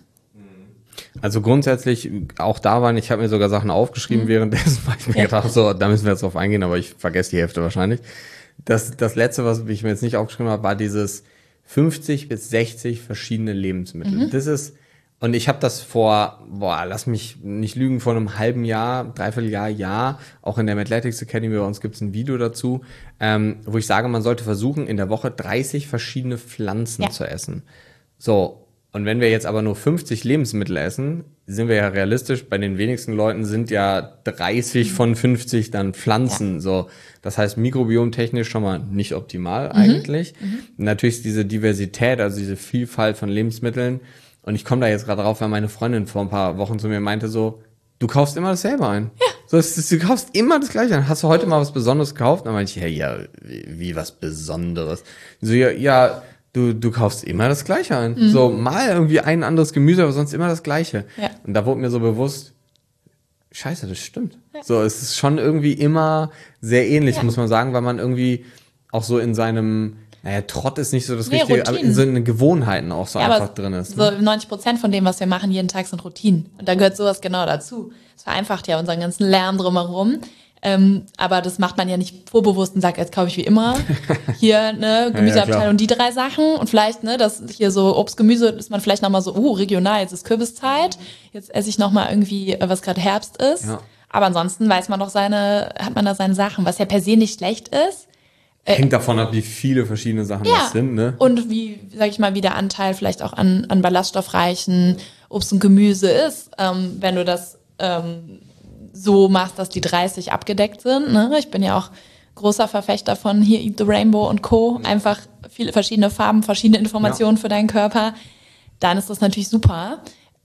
Also grundsätzlich, auch da waren, ich habe mir sogar Sachen aufgeschrieben mhm. währenddessen, weil ich mir ja. gedacht so, da müssen wir jetzt drauf eingehen, aber ich vergesse die Hälfte wahrscheinlich. Das, das letzte, was ich mir jetzt nicht aufgeschrieben habe, war dieses fünfzig bis sechzig verschiedene Lebensmittel. Mhm. Das ist, und ich habe das vor, boah, lass mich nicht lügen, vor einem halben Jahr, dreiviertel Jahr, Jahr, auch in der Mathletics Academy, bei uns gibt es ein Video dazu, ähm, wo ich sage, man sollte versuchen, in der Woche dreißig verschiedene Pflanzen ja. zu essen. So, und wenn wir jetzt aber nur fünfzig Lebensmittel essen, sind wir ja realistisch, bei den wenigsten Leuten sind ja dreißig von fünfzig dann Pflanzen. Ja. So, das heißt mikrobiomtechnisch schon mal nicht optimal mhm. eigentlich. Mhm. Natürlich ist diese Diversität, also diese Vielfalt von Lebensmitteln. Und ich komme da jetzt gerade drauf, weil meine Freundin vor ein paar Wochen zu mir meinte so, du kaufst immer dasselbe ein. Ja. So, es ist, du kaufst immer das Gleiche ein. Hast du heute mal was Besonderes gekauft? Dann meinte ich, hey, ja, wie, wie was Besonderes? So, ja, ja Du, du kaufst immer das Gleiche ein. Mhm. So, mal irgendwie ein anderes Gemüse, aber sonst immer das Gleiche. Ja. Und da wurde mir so bewusst, scheiße, das stimmt. Ja. So, es ist schon irgendwie immer sehr ähnlich, ja. muss man sagen, weil man irgendwie auch so in seinem, naja, Trott ist nicht so das nee, Richtige, Routinen. Aber in so den Gewohnheiten auch so ja, einfach drin ist. Ne? So neunzig Prozent von dem, was wir machen jeden Tag, sind Routinen. Und da gehört sowas genau dazu. Es vereinfacht ja unseren ganzen Lärm drumherum. Ähm, aber das macht man ja nicht vorbewusst und sagt, jetzt kaufe ich wie immer hier ne Gemüseabteilung ja, ja, die drei Sachen und vielleicht ne das hier so Obst, Gemüse ist man vielleicht nochmal so, uh, regional, jetzt ist Kürbiszeit, jetzt esse ich nochmal irgendwie, was gerade Herbst ist. Ja. Aber ansonsten weiß man doch seine, hat man da seine Sachen, was ja per se nicht schlecht ist. Hängt davon ab, wie viele verschiedene Sachen ja. das sind, ne? Und wie, sag ich mal, wie der Anteil vielleicht auch an, an ballaststoffreichen Obst und Gemüse ist, ähm, wenn du das ähm, so machst, dass die dreißig abgedeckt sind. Ne? Ich bin ja auch großer Verfechter von hier Eat the Rainbow und Co. Einfach viele verschiedene Farben, verschiedene Informationen ja. für deinen Körper. Dann ist das natürlich super.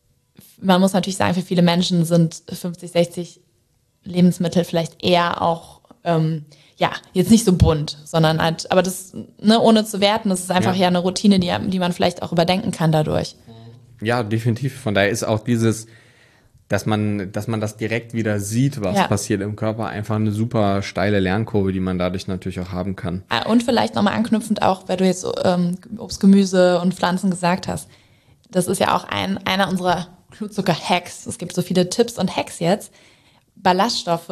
Man muss natürlich sagen, für viele Menschen sind fünfzig, sechzig Lebensmittel vielleicht eher auch, ähm, ja, jetzt nicht so bunt, sondern halt, aber das, ne, ohne zu werten, das ist einfach ja, ja eine Routine, die, die man vielleicht auch überdenken kann dadurch. Ja, definitiv. Von daher ist auch dieses, dass man, dass man das direkt wieder sieht, was ja. passiert im Körper, einfach eine super steile Lernkurve, die man dadurch natürlich auch haben kann. Und vielleicht nochmal anknüpfend auch, weil du jetzt ähm, Obst, Gemüse und Pflanzen gesagt hast. Das ist ja auch ein, einer unserer Blutzucker-Hacks. Es gibt so viele Tipps und Hacks jetzt. Ballaststoffe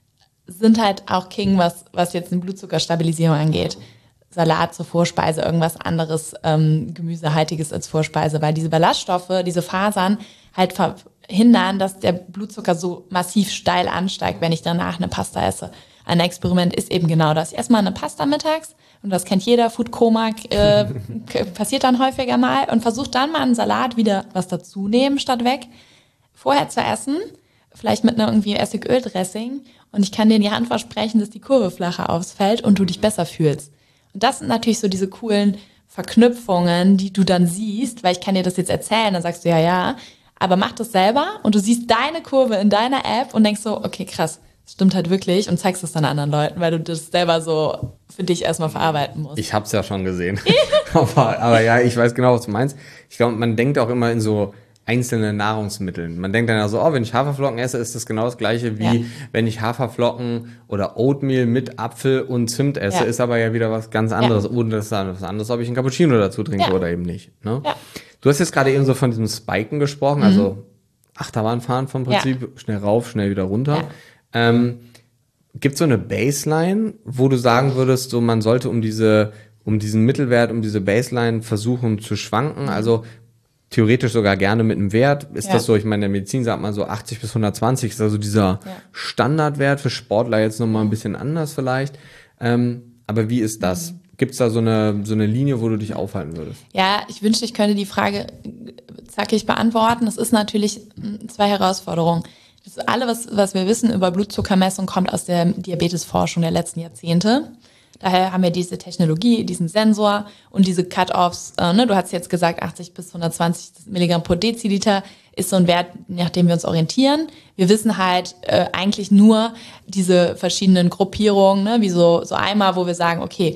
sind halt auch King, was, was jetzt eine Blutzuckerstabilisierung angeht. Salat zur Vorspeise, irgendwas anderes ähm, Gemüsehaltiges als Vorspeise, weil diese Ballaststoffe, diese Fasern halt verhindern, dass der Blutzucker so massiv steil ansteigt, wenn ich danach eine Pasta esse. Ein Experiment ist eben genau das. Ich esse mal eine Pasta mittags und das kennt jeder, Foodkoma äh, passiert dann häufiger mal und versucht dann mal einen Salat wieder was dazu nehmen statt weg. Vorher zu essen, vielleicht mit einer irgendwie Essigöl-Dressing und ich kann dir in die Hand versprechen, dass die Kurve flacher ausfällt und du dich besser fühlst. Und das sind natürlich so diese coolen Verknüpfungen, die du dann siehst, weil ich kann dir das jetzt erzählen, dann sagst du ja, ja, aber mach das selber und du siehst deine Kurve in deiner App und denkst so, okay, krass, das stimmt halt wirklich und zeigst es dann anderen Leuten, weil du das selber so für dich erstmal verarbeiten musst. Ich hab's ja schon gesehen. aber, aber ja, ich weiß genau, was du meinst. Ich glaube, man denkt auch immer in so einzelne Nahrungsmitteln. Man denkt dann ja so, oh, wenn ich Haferflocken esse, ist das genau das Gleiche wie ja. wenn ich Haferflocken oder Oatmeal mit Apfel und Zimt esse, ja. ist aber ja wieder was ganz anderes. Ja. Und das ist dann was anderes, ob ich einen Cappuccino dazu trinke ja. oder eben nicht. Ne? Ja. Du hast jetzt gerade eben so von diesem Spiken gesprochen, mhm. also Achterbahnfahren vom Prinzip, ja. schnell rauf, schnell wieder runter. Ja. Ähm, gibt es so eine Baseline, wo du sagen würdest, so man sollte um diese, um diesen Mittelwert, um diese Baseline versuchen zu schwanken? Mhm. Also theoretisch sogar gerne mit einem Wert. Ist ja. das so, ich meine, in der Medizin sagt man so achtzig bis hundertzwanzig ist also dieser ja. Standardwert, für Sportler jetzt nochmal ein bisschen anders vielleicht. Ähm, aber wie ist das? Mhm. Gibt es da so eine, so eine Linie, wo du dich aufhalten würdest? Ja, ich wünschte, ich könnte die Frage zackig beantworten. Das ist natürlich zwei Herausforderungen. Das ist alle, was, was wir wissen über Blutzuckermessung, kommt aus der Diabetesforschung der letzten Jahrzehnte. Daher haben wir diese Technologie, diesen Sensor und diese Cut-Offs. Äh, ne? Du hast jetzt gesagt, achtzig bis hundertzwanzig Milligramm pro Deziliter ist so ein Wert, nach dem wir uns orientieren. Wir wissen halt äh, eigentlich nur diese verschiedenen Gruppierungen, ne? wie so, so einmal, wo wir sagen, okay,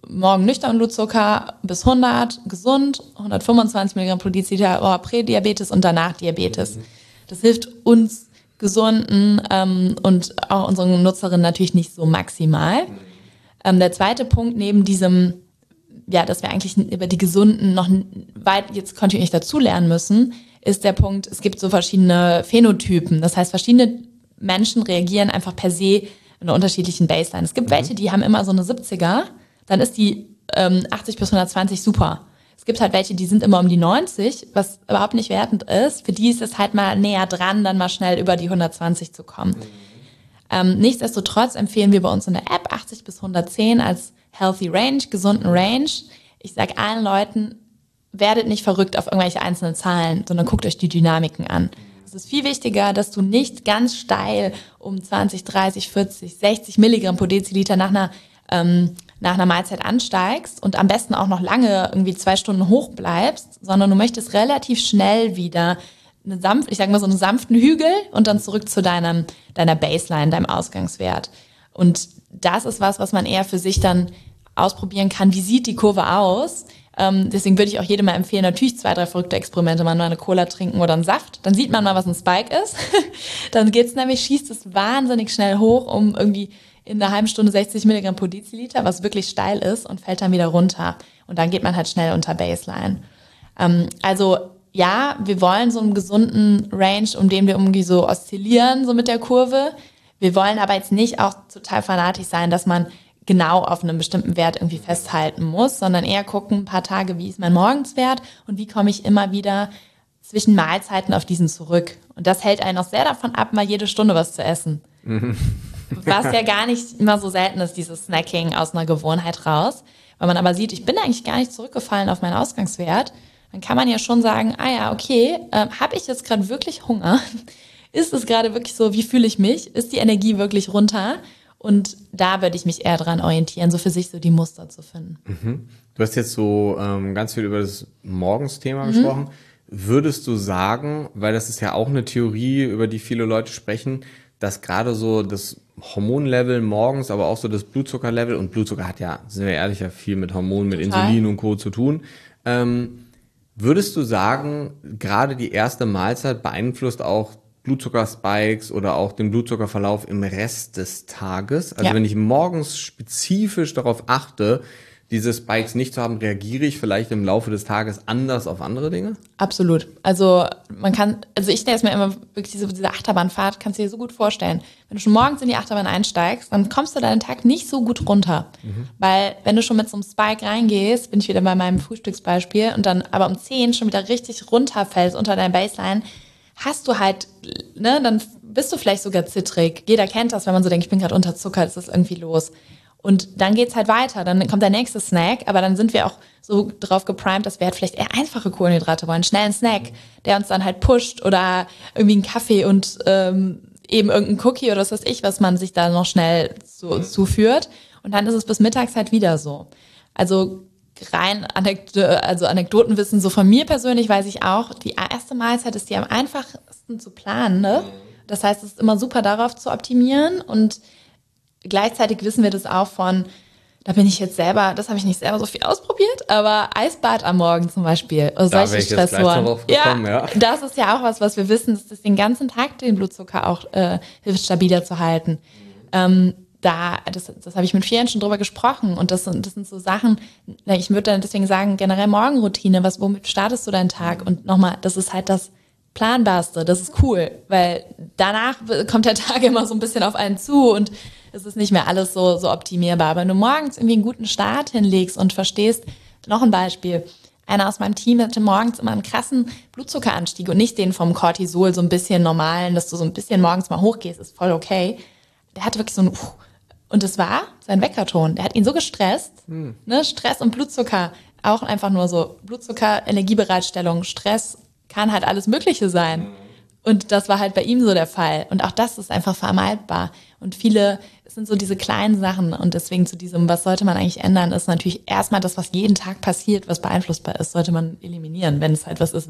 morgen nüchtern Blutzucker bis hundert, gesund, hundertfünfundzwanzig Milligramm pro Deziliter, oh, Prädiabetes und danach Diabetes. Das hilft uns Gesunden ähm, und auch unseren Nutzerinnen natürlich nicht so maximal. Ähm, der zweite Punkt neben diesem, ja, dass wir eigentlich über die Gesunden noch weit jetzt kontinuierlich dazulernen müssen, ist der Punkt, es gibt so verschiedene Phänotypen. Das heißt, verschiedene Menschen reagieren einfach per se in einer unterschiedlichen Baseline. Es gibt mhm. welche, die haben immer so eine siebziger, dann ist die ähm, achtzig bis hundertzwanzig super. Es gibt halt welche, die sind immer um die neunzig, was überhaupt nicht wertend ist. Für die ist es halt mal näher dran, dann mal schnell über die hundertzwanzig zu kommen. Mhm. Ähm, nichtsdestotrotz empfehlen wir bei uns in der App achtzig bis hundertzehn als Healthy Range, gesunden Range. Ich sage allen Leuten, werdet nicht verrückt auf irgendwelche einzelnen Zahlen, sondern guckt euch die Dynamiken an. Es ist viel wichtiger, dass du nicht ganz steil um zwanzig, dreißig, vierzig, sechzig Milligramm pro Deziliter nach einer, ähm, nach einer Mahlzeit ansteigst und am besten auch noch lange irgendwie zwei Stunden hoch bleibst, sondern du möchtest relativ schnell wieder eine sanft, ich sage mal so einen sanften Hügel und dann zurück zu deinem, deiner Baseline, deinem Ausgangswert. Und das ist was, was man eher für sich dann ausprobieren kann. Wie sieht die Kurve aus? Ähm, deswegen würde ich auch jedem mal empfehlen, natürlich zwei, drei verrückte Experimente, mal eine Cola trinken oder einen Saft. Dann sieht man mal, was ein Spike ist. Dann geht's nämlich, schießt es wahnsinnig schnell hoch, um irgendwie in einer halben Stunde sechzig Milligramm pro Deziliter, was wirklich steil ist, und fällt dann wieder runter. Und dann geht man halt schnell unter Baseline. Ähm, also ja, wir wollen so einen gesunden Range, um den wir irgendwie so oszillieren, so mit der Kurve. Wir wollen aber jetzt nicht auch total fanatisch sein, dass man genau auf einem bestimmten Wert irgendwie festhalten muss, sondern eher gucken, ein paar Tage, wie ist mein Morgenswert und wie komme ich immer wieder zwischen Mahlzeiten auf diesen zurück. Und das hält einen auch sehr davon ab, mal jede Stunde was zu essen. Mhm. Was ja gar nicht immer so selten ist, dieses Snacking aus einer Gewohnheit raus. Wenn man aber sieht, ich bin eigentlich gar nicht zurückgefallen auf meinen Ausgangswert, dann kann man ja schon sagen, ah ja, okay, äh, habe ich jetzt gerade wirklich Hunger? Ist es gerade wirklich so, wie fühle ich mich? Ist die Energie wirklich runter? Und da würde ich mich eher dran orientieren, so für sich so die Muster zu finden. Mhm. Du hast jetzt so ähm, ganz viel über das Morgensthema mhm. gesprochen. Würdest du sagen, weil das ist ja auch eine Theorie, über die viele Leute sprechen, dass gerade so das Hormonlevel morgens, aber auch so das Blutzuckerlevel, und Blutzucker hat ja, sind wir ehrlich, ja viel mit Hormonen, mit Total. Insulin und Co. zu tun, ähm, würdest du sagen, gerade die erste Mahlzeit beeinflusst auch Blutzuckerspikes oder auch den Blutzuckerverlauf im Rest des Tages? Also ja. wenn ich morgens spezifisch darauf achte, diese Spikes nicht zu haben, reagiere ich vielleicht im Laufe des Tages anders auf andere Dinge? Absolut. Also man kann, also ich stelle es mir immer wirklich diese, diese Achterbahnfahrt, kannst du dir so gut vorstellen. Wenn du schon morgens in die Achterbahn einsteigst, dann kommst du deinen Tag nicht so gut runter. Mhm. Weil wenn du schon mit so einem Spike reingehst, bin ich wieder bei meinem Frühstücksbeispiel, und dann aber um zehn schon wieder richtig runterfällst unter deiner Baseline, hast du halt, ne, dann bist du vielleicht sogar zittrig. Jeder kennt das, wenn man so denkt, ich bin gerade unterzuckert, ist das irgendwie los. Und dann geht's halt weiter, dann kommt der nächste Snack, aber dann sind wir auch so drauf geprimed, dass wir halt vielleicht eher einfache Kohlenhydrate wollen, schnell einen Snack, der uns dann halt pusht, oder irgendwie einen Kaffee und ähm, eben irgendein Cookie oder was weiß ich, was man sich da noch schnell so zuführt. Und dann ist es bis mittags halt wieder so. Also rein Anekdo- also Anekdotenwissen, so von mir persönlich weiß ich auch, die erste Mahlzeit ist die am einfachsten zu planen, ne? Das heißt, es ist immer super darauf zu optimieren, und gleichzeitig wissen wir das auch von, da bin ich jetzt selber, das habe ich nicht selber so viel ausprobiert, aber Eisbad am Morgen zum Beispiel, oder da solche Stressoren. Ja, ja, das ist ja auch was, was wir wissen, dass das den ganzen Tag den Blutzucker auch äh, hilft, stabiler zu halten. Ähm, da, das, das habe ich mit vielen schon drüber gesprochen, und das sind, das sind so Sachen, ich würde dann deswegen sagen, generell Morgenroutine, was, womit startest du deinen Tag? Und nochmal, das ist halt das Planbarste, das ist cool, weil danach kommt der Tag immer so ein bisschen auf einen zu, und es ist nicht mehr alles so, so optimierbar. Wenn du morgens irgendwie einen guten Start hinlegst und verstehst, noch ein Beispiel, einer aus meinem Team hatte morgens immer einen krassen Blutzuckeranstieg und nicht den vom Cortisol, so ein bisschen normalen, dass du so ein bisschen morgens mal hochgehst, ist voll okay. Der hatte wirklich so ein, und das war sein Weckerton. Der hat ihn so gestresst, hm. ne, Stress und Blutzucker, auch einfach nur so Blutzucker, Energiebereitstellung, Stress, kann halt alles Mögliche sein. Und das war halt bei ihm so der Fall. Und auch das ist einfach vermeidbar. Und viele, es sind so diese kleinen Sachen. Und deswegen zu diesem, was sollte man eigentlich ändern, ist natürlich erstmal das, was jeden Tag passiert, was beeinflussbar ist, sollte man eliminieren, wenn es halt was ist, was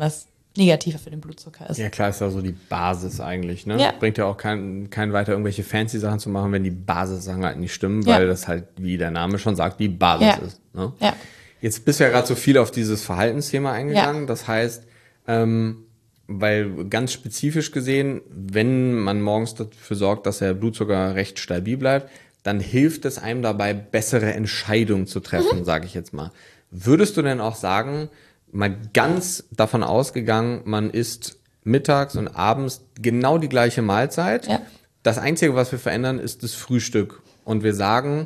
negativer für den Blutzucker ist. Ja, klar, ist ja so die Basis eigentlich, ne? Ja. Bringt ja auch keinen kein weiter, irgendwelche fancy Sachen zu machen, wenn die Basissachen halt nicht stimmen, weil Ja. das halt, wie der Name schon sagt, die Basis Ja. ist. Ne? Ja. Jetzt bist du ja gerade so viel auf dieses Verhaltensthema eingegangen. Ja. Das heißt, ähm, weil ganz spezifisch gesehen, wenn man morgens dafür sorgt, dass der Blutzucker recht stabil bleibt, dann hilft es einem dabei, bessere Entscheidungen zu treffen, mhm. sage ich jetzt mal. Würdest du denn auch sagen, mal ganz davon ausgegangen, man isst mittags und abends genau die gleiche Mahlzeit. Ja. Das Einzige, was wir verändern, ist das Frühstück. Und wir sagen,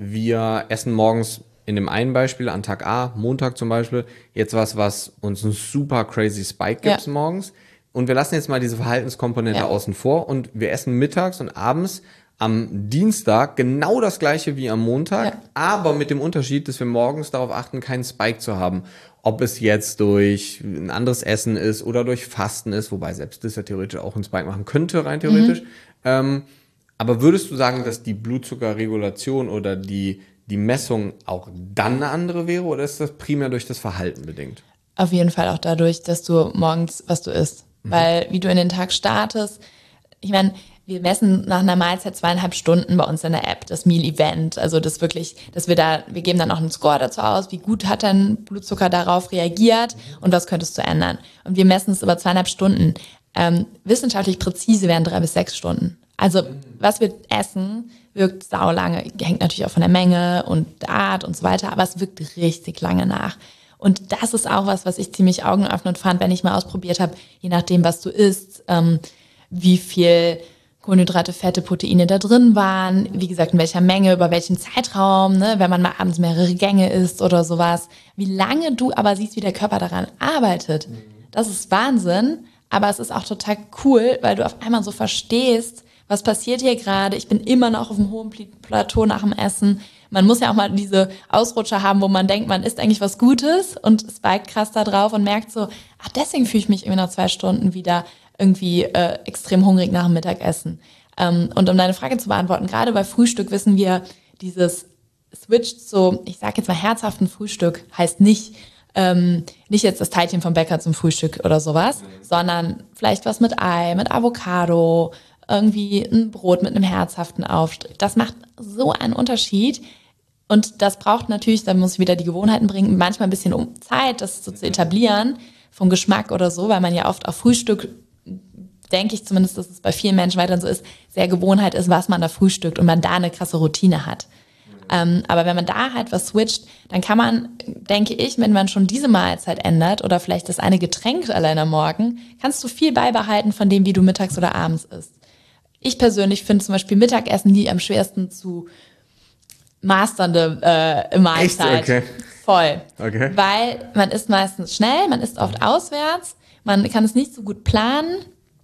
wir essen morgens in dem einen Beispiel an Tag A, Montag zum Beispiel, jetzt was, was uns einen super crazy Spike gibt Ja. morgens. Und wir lassen jetzt mal diese Verhaltenskomponente ja. außen vor und wir essen mittags und abends am Dienstag genau das gleiche wie am Montag, ja. aber mit dem Unterschied, dass wir morgens darauf achten, keinen Spike zu haben. Ob es jetzt durch ein anderes Essen ist oder durch Fasten ist, wobei selbst das ja theoretisch auch einen Spike machen könnte, rein theoretisch. Mhm. Ähm, aber würdest du sagen, dass die Blutzuckerregulation oder die, die Messung auch dann eine andere wäre oder ist das primär durch das Verhalten bedingt? Auf jeden Fall auch dadurch, dass du morgens, was du isst. Mhm. Weil wie du in den Tag startest, ich meine, wir messen nach einer Mahlzeit zweieinhalb Stunden bei uns in der App, das Meal Event. Also das wirklich, dass wir da, wir geben dann auch einen Score dazu aus, wie gut hat dein Blutzucker darauf reagiert und was könntest du ändern. Und wir messen es über zweieinhalb Stunden. Ähm, wissenschaftlich präzise wären drei bis sechs Stunden. Also was wir essen, wirkt saulange, hängt natürlich auch von der Menge und der Art und so weiter, aber es wirkt richtig lange nach. Und das ist auch was, was ich ziemlich augenöffnend fand, wenn ich mal ausprobiert habe, je nachdem, was du isst, ähm, wie viel Kohlenhydrate, Fette, Proteine da drin waren, wie gesagt, in welcher Menge, über welchen Zeitraum, ne, wenn man mal abends mehrere Gänge isst oder sowas. Wie lange du aber siehst, wie der Körper daran arbeitet, das ist Wahnsinn, aber es ist auch total cool, weil du auf einmal so verstehst, was passiert hier gerade, ich bin immer noch auf einem hohen Plateau nach dem Essen. Man muss ja auch mal diese Ausrutscher haben, wo man denkt, man isst eigentlich was Gutes und spiked krass da drauf und merkt so, ach, deswegen fühle ich mich irgendwie nach zwei Stunden wieder irgendwie äh, extrem hungrig nach dem Mittagessen. Ähm, und um deine Frage zu beantworten, gerade bei Frühstück wissen wir, dieses Switch zu, ich sag jetzt mal herzhaften Frühstück, heißt nicht, ähm, nicht jetzt das Teilchen vom Bäcker zum Frühstück oder sowas, sondern vielleicht was mit Ei, mit Avocado, irgendwie ein Brot mit einem herzhaften Aufstrich. Das macht so einen Unterschied. Und das braucht natürlich, da muss ich wieder die Gewohnheiten bringen, manchmal ein bisschen um Zeit, das so zu etablieren, vom Geschmack oder so, weil man ja oft auf Frühstück, denke ich zumindest, dass es bei vielen Menschen weiterhin so ist, sehr Gewohnheit ist, was man da frühstückt und man da eine krasse Routine hat. Ähm, aber wenn man da halt was switcht, dann kann man, denke ich, wenn man schon diese Mahlzeit ändert oder vielleicht das eine Getränk allein am Morgen, kannst du viel beibehalten von dem, wie du mittags oder abends isst. Ich persönlich finde zum Beispiel Mittagessen die am schwersten zu masternde äh, Mahlzeit. Echt? Okay. Voll. Okay. Weil man isst meistens schnell, man isst oft auswärts, man kann es nicht so gut planen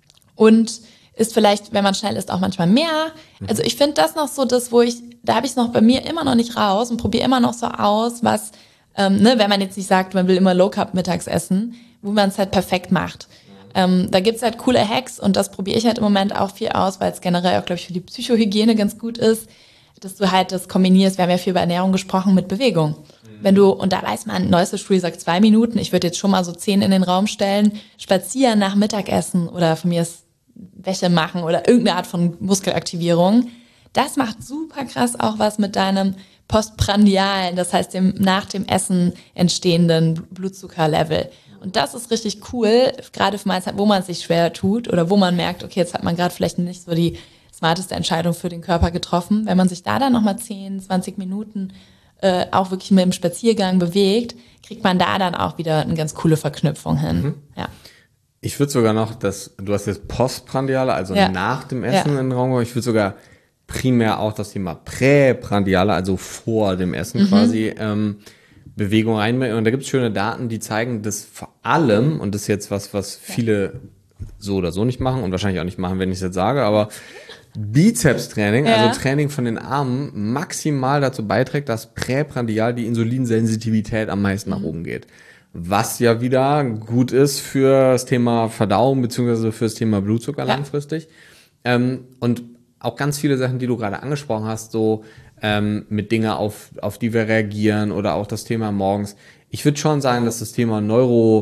und ist vielleicht, wenn man schnell isst, auch manchmal mehr. Also ich finde das noch so das, wo ich, da habe ich es noch bei mir immer noch nicht raus und probiere immer noch so aus, was, ähm, ne, wenn man jetzt nicht sagt, man will immer Low Carb mittags essen, wo man es halt perfekt macht. Ähm, da gibt's halt coole Hacks und das probiere ich halt im Moment auch viel aus, weil es generell auch, glaube ich, für die Psychohygiene ganz gut ist, dass du halt das kombinierst, wir haben ja viel über Ernährung gesprochen, mit Bewegung. Wenn du, und da weiß man, neueste Studie sagt zwei Minuten, ich würde jetzt schon mal so zehn in den Raum stellen, spazieren nach Mittagessen oder von mir ist Wäsche machen oder irgendeine Art von Muskelaktivierung, das macht super krass auch was mit deinem postprandialen, das heißt dem nach dem Essen entstehenden Blutzuckerlevel. Und das ist richtig cool, gerade für Mahlzeiten, wo man sich schwer tut oder wo man merkt, okay, jetzt hat man gerade vielleicht nicht so die smarteste Entscheidung für den Körper getroffen. Wenn man sich da dann nochmal zehn, zwanzig Minuten äh, auch wirklich mit dem Spaziergang bewegt, kriegt man da dann auch wieder eine ganz coole Verknüpfung hin. Mhm. Ja. Ich würde sogar noch, das, du hast jetzt postprandiale, also ja. nach dem Essen ja. in den Raum gebracht. Ich würde sogar primär auch das Thema präprandiale, also vor dem Essen mhm. quasi, ähm, Bewegung reinbringen. Und da gibt es schöne Daten, die zeigen, dass vor allem, und das ist jetzt was, was viele so oder so nicht machen und wahrscheinlich auch nicht machen, wenn ich es jetzt sage, aber Bizepstraining, ja. also Training von den Armen, maximal dazu beiträgt, dass präprandial die Insulinsensitivität am meisten nach oben geht. Was ja wieder gut ist für das Thema Verdauung beziehungsweise für das Thema Blutzucker ja. langfristig. Ähm, und auch ganz viele Sachen, die du gerade angesprochen hast, so ähm, mit Dingen, auf, auf die wir reagieren oder auch das Thema morgens. Ich würde schon sagen, dass das Thema Neuro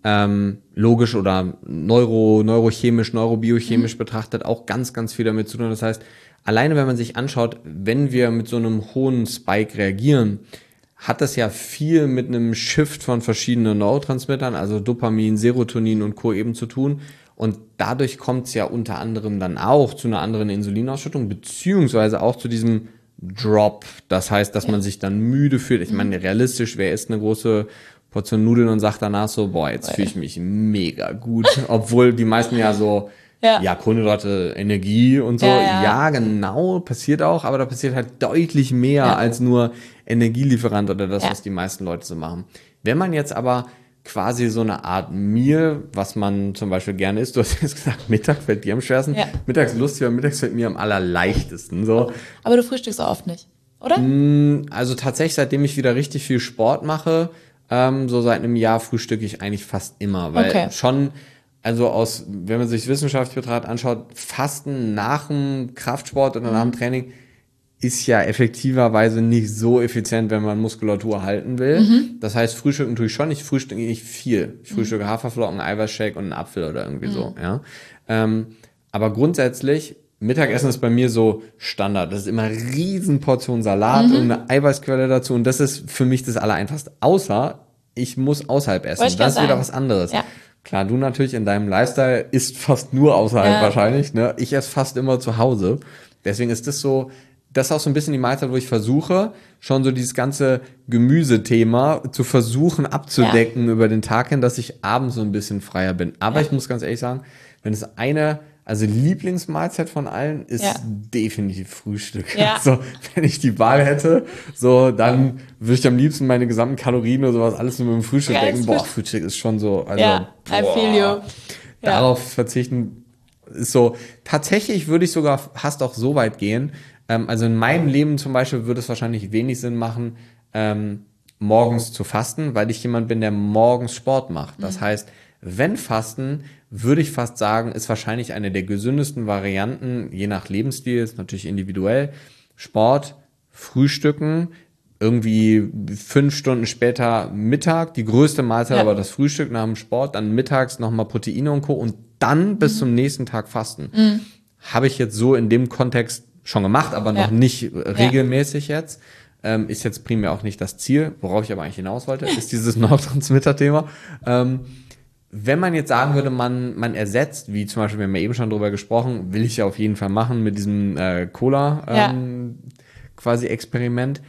ähm, logisch oder neuro, neurochemisch, neurobiochemisch mhm. betrachtet auch ganz, ganz viel damit zu tun. Das heißt, alleine wenn man sich anschaut, wenn wir mit so einem hohen Spike reagieren, hat das ja viel mit einem Shift von verschiedenen Neurotransmittern, also Dopamin, Serotonin und Co. eben zu tun. Und dadurch kommt es ja unter anderem dann auch zu einer anderen Insulinausschüttung, beziehungsweise auch zu diesem Drop. Das heißt, dass ja. man sich dann müde fühlt. Ich meine, realistisch, wer isst eine große Portion Nudeln und sagt danach so, boah, jetzt fühle ich mich mega gut. Obwohl die meisten ja so, ja, ja Kohlenhydrate, Energie und so. Ja, ja. ja, genau, passiert auch, aber da passiert halt deutlich mehr ja. als nur Energielieferant oder das, ja. was die meisten Leute so machen. Wenn man jetzt aber quasi so eine Art Meal, was man zum Beispiel gerne isst, du hast jetzt gesagt, Mittag fällt dir am schwersten. Ja. Mittags lustig, aber mittags fällt mir am allerleichtesten. So. Aber du frühstückst auch oft nicht, oder? Also tatsächlich, seitdem ich wieder richtig viel Sport mache, ähm, so seit einem Jahr frühstücke ich eigentlich fast immer, weil okay. schon, also aus, wenn man sich wissenschaftlich betrachtet anschaut, Fasten nach dem Kraftsport oder nach dem Training ist ja effektiverweise nicht so effizient, wenn man Muskulatur halten will. Mhm. Das heißt, frühstücken tue ich schon, ich frühstücke nicht viel. Ich frühstücke mhm. Haferflocken, Eiweißshake und einen Apfel oder irgendwie mhm. so, ja. Ähm, aber grundsätzlich, Mittagessen ist bei mir so Standard. Das ist immer eine riesen Portion Salat mhm. und eine Eiweißquelle dazu und das ist für mich das Allereinfachste. Außer, ich muss außerhalb essen. Das ist sagen. wieder was anderes. Ja. Klar, du natürlich in deinem Lifestyle isst fast nur außerhalb ja. wahrscheinlich, ne? Ich esse fast immer zu Hause. Deswegen ist das so, das ist auch so ein bisschen die Mahlzeit, wo ich versuche, schon so dieses ganze Gemüsethema zu versuchen abzudecken ja. über den Tag hin, dass ich abends so ein bisschen freier bin. Aber ja. ich muss ganz ehrlich sagen, wenn es eine, also Lieblingsmahlzeit von allen ist ja. definitiv Frühstück. Ja. So, wenn ich die Wahl hätte, so, dann würde ich am liebsten meine gesamten Kalorien oder sowas alles nur mit dem Frühstück ja, denken. Boah, Frühstück ist schon so, also, ja, I feel you. Darauf ja. verzichten ist so, tatsächlich würde ich sogar fast auch so weit gehen. Ähm, also in meinem Leben zum Beispiel würde es wahrscheinlich wenig Sinn machen, ähm, morgens zu fasten, weil ich jemand bin, der morgens Sport macht. Das mhm. heißt, wenn Fasten, würde ich fast sagen, ist wahrscheinlich eine der gesündesten Varianten, je nach Lebensstil, ist natürlich individuell. Sport, Frühstücken, irgendwie fünf Stunden später Mittag, die größte Mahlzeit, ja. aber das Frühstück nach dem Sport, dann mittags nochmal Proteine und Co. und dann mhm. bis zum nächsten Tag fasten. Mhm. Habe ich jetzt so in dem Kontext schon gemacht, aber noch ja. nicht regelmäßig ja. jetzt. Ähm, ist jetzt primär auch nicht das Ziel, worauf ich aber eigentlich hinaus wollte, ist dieses Neurotransmitter-Thema. Ähm, wenn man jetzt sagen würde, man man ersetzt, wie zum Beispiel, wir haben ja eben schon drüber gesprochen, will ich ja auf jeden Fall machen mit diesem äh, Cola ähm, ja. quasi Experiment.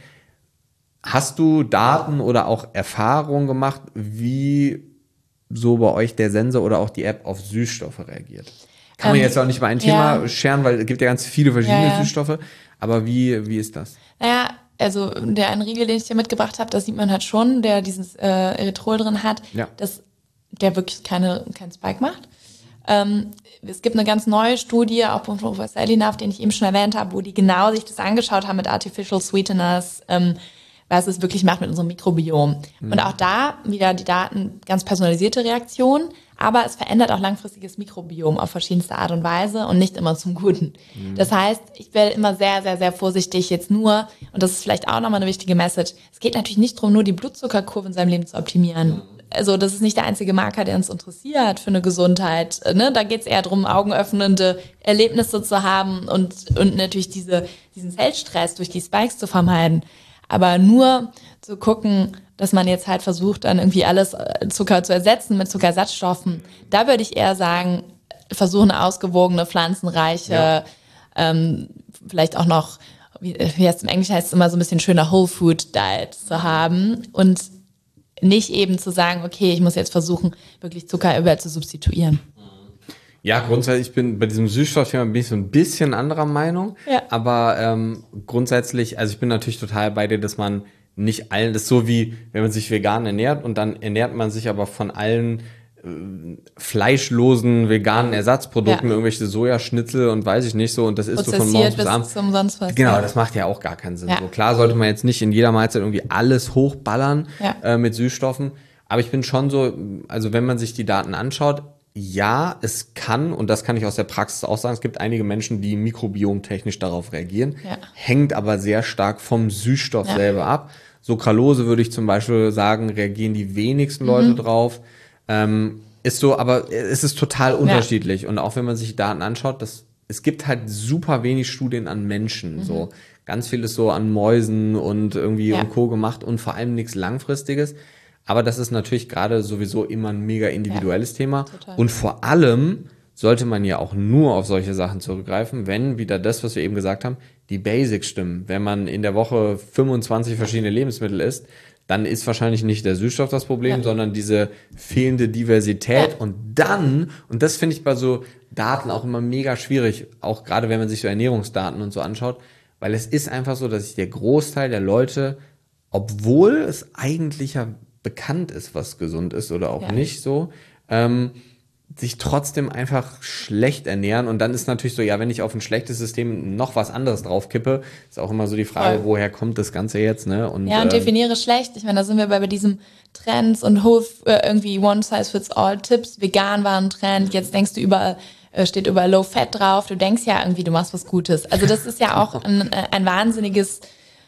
Hast du Daten oder auch Erfahrungen gemacht, wie so bei euch der Sensor oder auch die App auf Süßstoffe reagiert? Kann man ähm, jetzt auch nicht über ein Thema ja. scheren, weil es gibt ja ganz viele verschiedene ja, ja. Süßstoffe. Aber wie wie ist das? Naja, also der eine Riegel, den ich dir mitgebracht habe, das sieht man halt schon, der dieses äh, Erythrol drin hat, ja. dass der wirklich keine keinen Spike macht. Ähm, es gibt eine ganz neue Studie, auch von Professor Elinav, den ich eben schon erwähnt habe, wo die genau sich das angeschaut haben mit Artificial Sweeteners, ähm, was es wirklich macht mit unserem Mikrobiom. Mhm. Und auch da wieder die Daten, ganz personalisierte Reaktionen, aber es verändert auch langfristiges Mikrobiom auf verschiedenste Art und Weise und nicht immer zum Guten. Mhm. Das heißt, ich werde immer sehr, sehr, sehr vorsichtig jetzt nur, und das ist vielleicht auch nochmal eine wichtige Message, es geht natürlich nicht darum, nur die Blutzuckerkurve in seinem Leben zu optimieren. Also das ist nicht der einzige Marker, der uns interessiert für eine Gesundheit. Ne? Da geht es eher darum, augenöffnende Erlebnisse zu haben und, und natürlich diese, diesen Zellstress durch die Spikes zu vermeiden. Aber nur zu gucken, dass man jetzt halt versucht, dann irgendwie alles Zucker zu ersetzen mit Zuckersatzstoffen. Da würde ich eher sagen, versuchen eine ausgewogene, pflanzenreiche, ja. ähm, vielleicht auch noch, wie, wie heißt im Englischen heißt es immer so ein bisschen schöner Whole Food Diet zu haben und nicht eben zu sagen, okay, ich muss jetzt versuchen, wirklich Zucker überall zu substituieren. Ja, grundsätzlich, ich bin bei diesem Süßstoffthema bin ich so ein bisschen anderer Meinung, ja. aber ähm, grundsätzlich, also ich bin natürlich total bei dir, dass man nicht allen, das ist so wie, wenn man sich vegan ernährt und dann ernährt man sich aber von allen äh, fleischlosen veganen Ersatzprodukten, ja. irgendwelche Sojaschnitzel und weiß ich nicht so und das ist so von morgens bis abends. Zum sonst was, genau, ja. das macht ja auch gar keinen Sinn. Ja. So klar sollte man jetzt nicht in jeder Mahlzeit irgendwie alles hochballern ja. äh, mit Süßstoffen, aber ich bin schon so, also wenn man sich die Daten anschaut, ja, es kann, und das kann ich aus der Praxis auch sagen, es gibt einige Menschen, die mikrobiomtechnisch darauf reagieren, ja. hängt aber sehr stark vom Süßstoff ja. selber ab. Sucralose würde ich zum Beispiel sagen, reagieren die wenigsten Leute mhm. drauf. Ähm, ist so, aber es ist total unterschiedlich. Ja. Und auch wenn man sich Daten anschaut, das, es gibt halt super wenig Studien an Menschen. Mhm. So ganz viel ist so an Mäusen und irgendwie ja. und Co. gemacht und vor allem nichts Langfristiges. Aber das ist natürlich gerade sowieso immer ein mega individuelles ja, Thema. Total. Und vor allem sollte man ja auch nur auf solche Sachen zurückgreifen, wenn wieder das, was wir eben gesagt haben, die Basics stimmen. Wenn man in der Woche fünfundzwanzig verschiedene Lebensmittel isst, dann ist wahrscheinlich nicht der Süßstoff das Problem, ja. sondern diese fehlende Diversität. Ja. Und dann, und das finde ich bei so Daten auch immer mega schwierig, auch gerade wenn man sich so Ernährungsdaten und so anschaut, weil es ist einfach so, dass sich der Großteil der Leute, obwohl es eigentlich ja bekannt ist, was gesund ist oder auch ja. nicht so, ähm, sich trotzdem einfach schlecht ernähren. Und dann ist natürlich so, ja, wenn ich auf ein schlechtes System noch was anderes draufkippe, ist auch immer so die Frage, Voll. woher kommt das Ganze jetzt, ne? Und, ja, und ähm, definiere schlecht. Ich meine, da sind wir bei, bei diesem Trends und Hof, äh, irgendwie One-Size-Fits-All-Tipps, vegan war ein Trend, jetzt denkst du überall, äh, steht überall Low-Fat drauf, du denkst ja irgendwie, du machst was Gutes. Also das ist ja auch ein, ein wahnsinniges,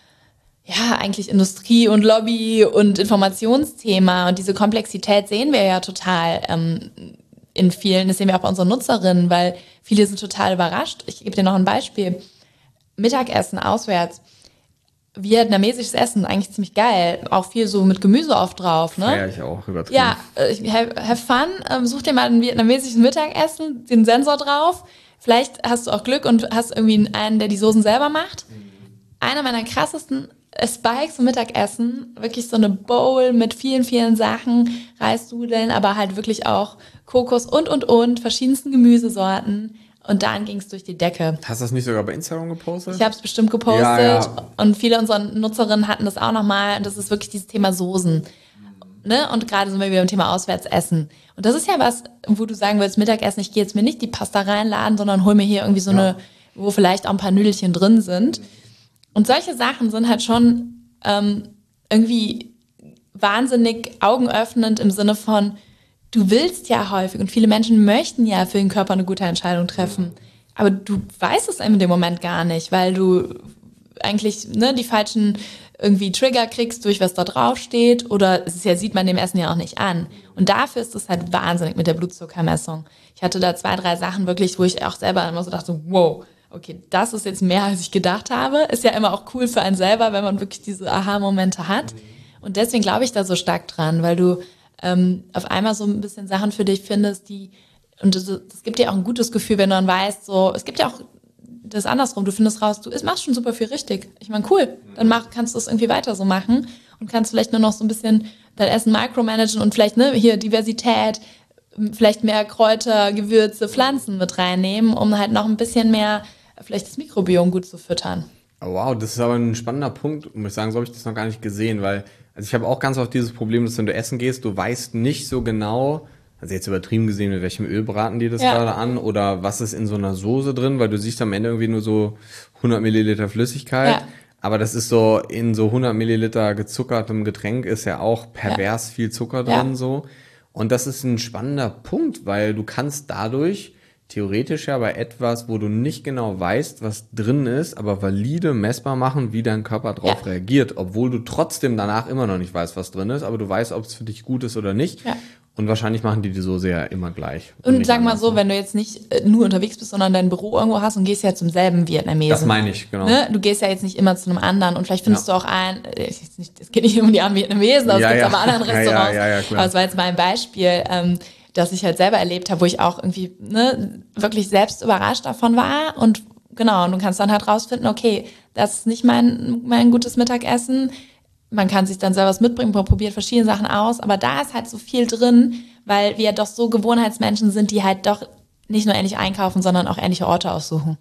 ja, eigentlich Industrie- und Lobby- und Informationsthema. Und diese Komplexität sehen wir ja total, ähm, in vielen, das sehen wir auch bei unseren Nutzerinnen, weil viele sind total überrascht. Ich gebe dir noch ein Beispiel. Mittagessen auswärts. Vietnamesisches Essen, eigentlich ziemlich geil. Auch viel so mit Gemüse oft drauf, ne? Ja, ich auch, übertrieben. Ja, have, have fun. Ähm, such dir mal ein vietnamesisches Mittagessen, den Sensor drauf. Vielleicht hast du auch Glück und hast irgendwie einen, der die Soßen selber macht. Einer meiner krassesten Spikes zum Mittagessen, wirklich so eine Bowl mit vielen, vielen Sachen, Reisnudeln, aber halt wirklich auch Kokos und, und, und, verschiedensten Gemüsesorten. Und dann ging es durch die Decke. Hast du das nicht sogar bei Instagram gepostet? Ich habe es bestimmt gepostet. Ja, ja. Und viele unserer Nutzerinnen hatten das auch nochmal. Und das ist wirklich dieses Thema Soßen. Ne? Und gerade sind wir wieder im Thema Auswärtsessen. Und das ist ja was, wo du sagen willst, Mittagessen, ich gehe jetzt mir nicht die Pasta reinladen, sondern hol mir hier irgendwie so ja. eine, wo vielleicht auch ein paar Nüdelchen drin sind. Und solche Sachen sind halt schon ähm, irgendwie wahnsinnig augenöffnend im Sinne von, du willst ja häufig und viele Menschen möchten ja für den Körper eine gute Entscheidung treffen. Aber du weißt es in dem Moment gar nicht, weil du eigentlich ne, die falschen irgendwie Trigger kriegst durch was da drauf steht oder es ist ja, sieht man dem Essen ja auch nicht an. Und dafür ist es halt wahnsinnig mit der Blutzuckermessung. Ich hatte da zwei, drei Sachen wirklich, wo ich auch selber immer so dachte, wow, okay, das ist jetzt mehr, als ich gedacht habe. Ist ja immer auch cool für einen selber, wenn man wirklich diese Aha-Momente hat. Und deswegen glaube ich da so stark dran, weil du ähm, auf einmal so ein bisschen Sachen für dich findest, die, und das, das gibt dir auch ein gutes Gefühl, wenn du dann weißt, so, es gibt ja auch das andersrum, du findest raus, du machst schon super viel richtig. Ich meine, cool, dann mach, kannst du es irgendwie weiter so machen und kannst vielleicht nur noch so ein bisschen dein Essen micromanagen und vielleicht, ne, hier Diversität, vielleicht mehr Kräuter, Gewürze, Pflanzen mit reinnehmen, um halt noch ein bisschen mehr vielleicht das Mikrobiom gut zu füttern. Oh, wow, das ist aber ein spannender Punkt. Muss ich sagen, so habe ich das noch gar nicht gesehen, weil also ich habe auch ganz oft dieses Problem, dass wenn du essen gehst, du weißt nicht so genau, also jetzt übertrieben gesehen, mit welchem Öl braten die das ja. gerade an oder was ist in so einer Soße drin, weil du siehst am Ende irgendwie nur so hundert Milliliter Flüssigkeit. Ja. Aber das ist so, in so hundert Milliliter gezuckertem Getränk ist ja auch pervers ja. viel Zucker drin ja. so. Und das ist ein spannender Punkt, weil du kannst dadurch theoretisch ja bei etwas, wo du nicht genau weißt, was drin ist, aber valide messbar machen, wie dein Körper drauf ja. reagiert, obwohl du trotzdem danach immer noch nicht weißt, was drin ist, aber du weißt, ob es für dich gut ist oder nicht. Ja. Und wahrscheinlich machen die die Soße ja immer gleich. Und, und sag mal so, wenn du jetzt nicht äh, nur unterwegs bist, sondern dein Büro irgendwo hast und gehst ja zum selben Vietnamesen. Das meine ich, genau. Ne? Du gehst ja jetzt nicht immer zu einem anderen und vielleicht findest ja. du auch einen, es geht nicht um die armen Vietnamesen, aber es ja, gibt ja. aber anderen Restaurants. Ja, ja, ja, klar. Aber es war jetzt mal ein Beispiel, ähm, das ich halt selber erlebt habe, wo ich auch irgendwie ne, wirklich selbst überrascht davon war. Und genau, und du kannst dann halt rausfinden, okay, das ist nicht mein, mein gutes Mittagessen. Man kann sich dann selber was mitbringen, man probiert verschiedene Sachen aus, aber da ist halt so viel drin, weil wir doch so Gewohnheitsmenschen sind, die halt doch nicht nur ähnlich einkaufen, sondern auch ähnliche Orte aussuchen.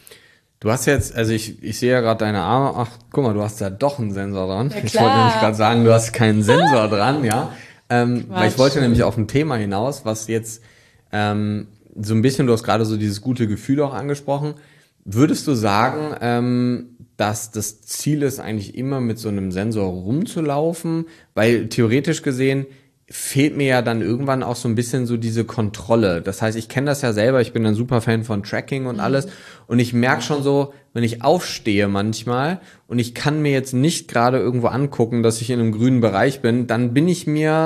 Du hast jetzt, also ich, ich sehe ja gerade deine Arme, ach, guck mal, du hast da doch einen Sensor dran. Ja, ich wollte nämlich gerade sagen, du hast keinen Sensor dran, ja. Ähm, weil ich wollte nämlich auf ein Thema hinaus, was jetzt ähm, so ein bisschen, du hast gerade so dieses gute Gefühl auch angesprochen. Würdest du sagen, ähm, dass das Ziel ist, eigentlich immer mit so einem Sensor rumzulaufen? Weil theoretisch gesehen fehlt mir ja dann irgendwann auch so ein bisschen so diese Kontrolle. Das heißt, ich kenne das ja selber, ich bin ein super Fan von Tracking und alles und ich merke schon so, wenn ich aufstehe manchmal und ich kann mir jetzt nicht gerade irgendwo angucken, dass ich in einem grünen Bereich bin, dann bin ich mir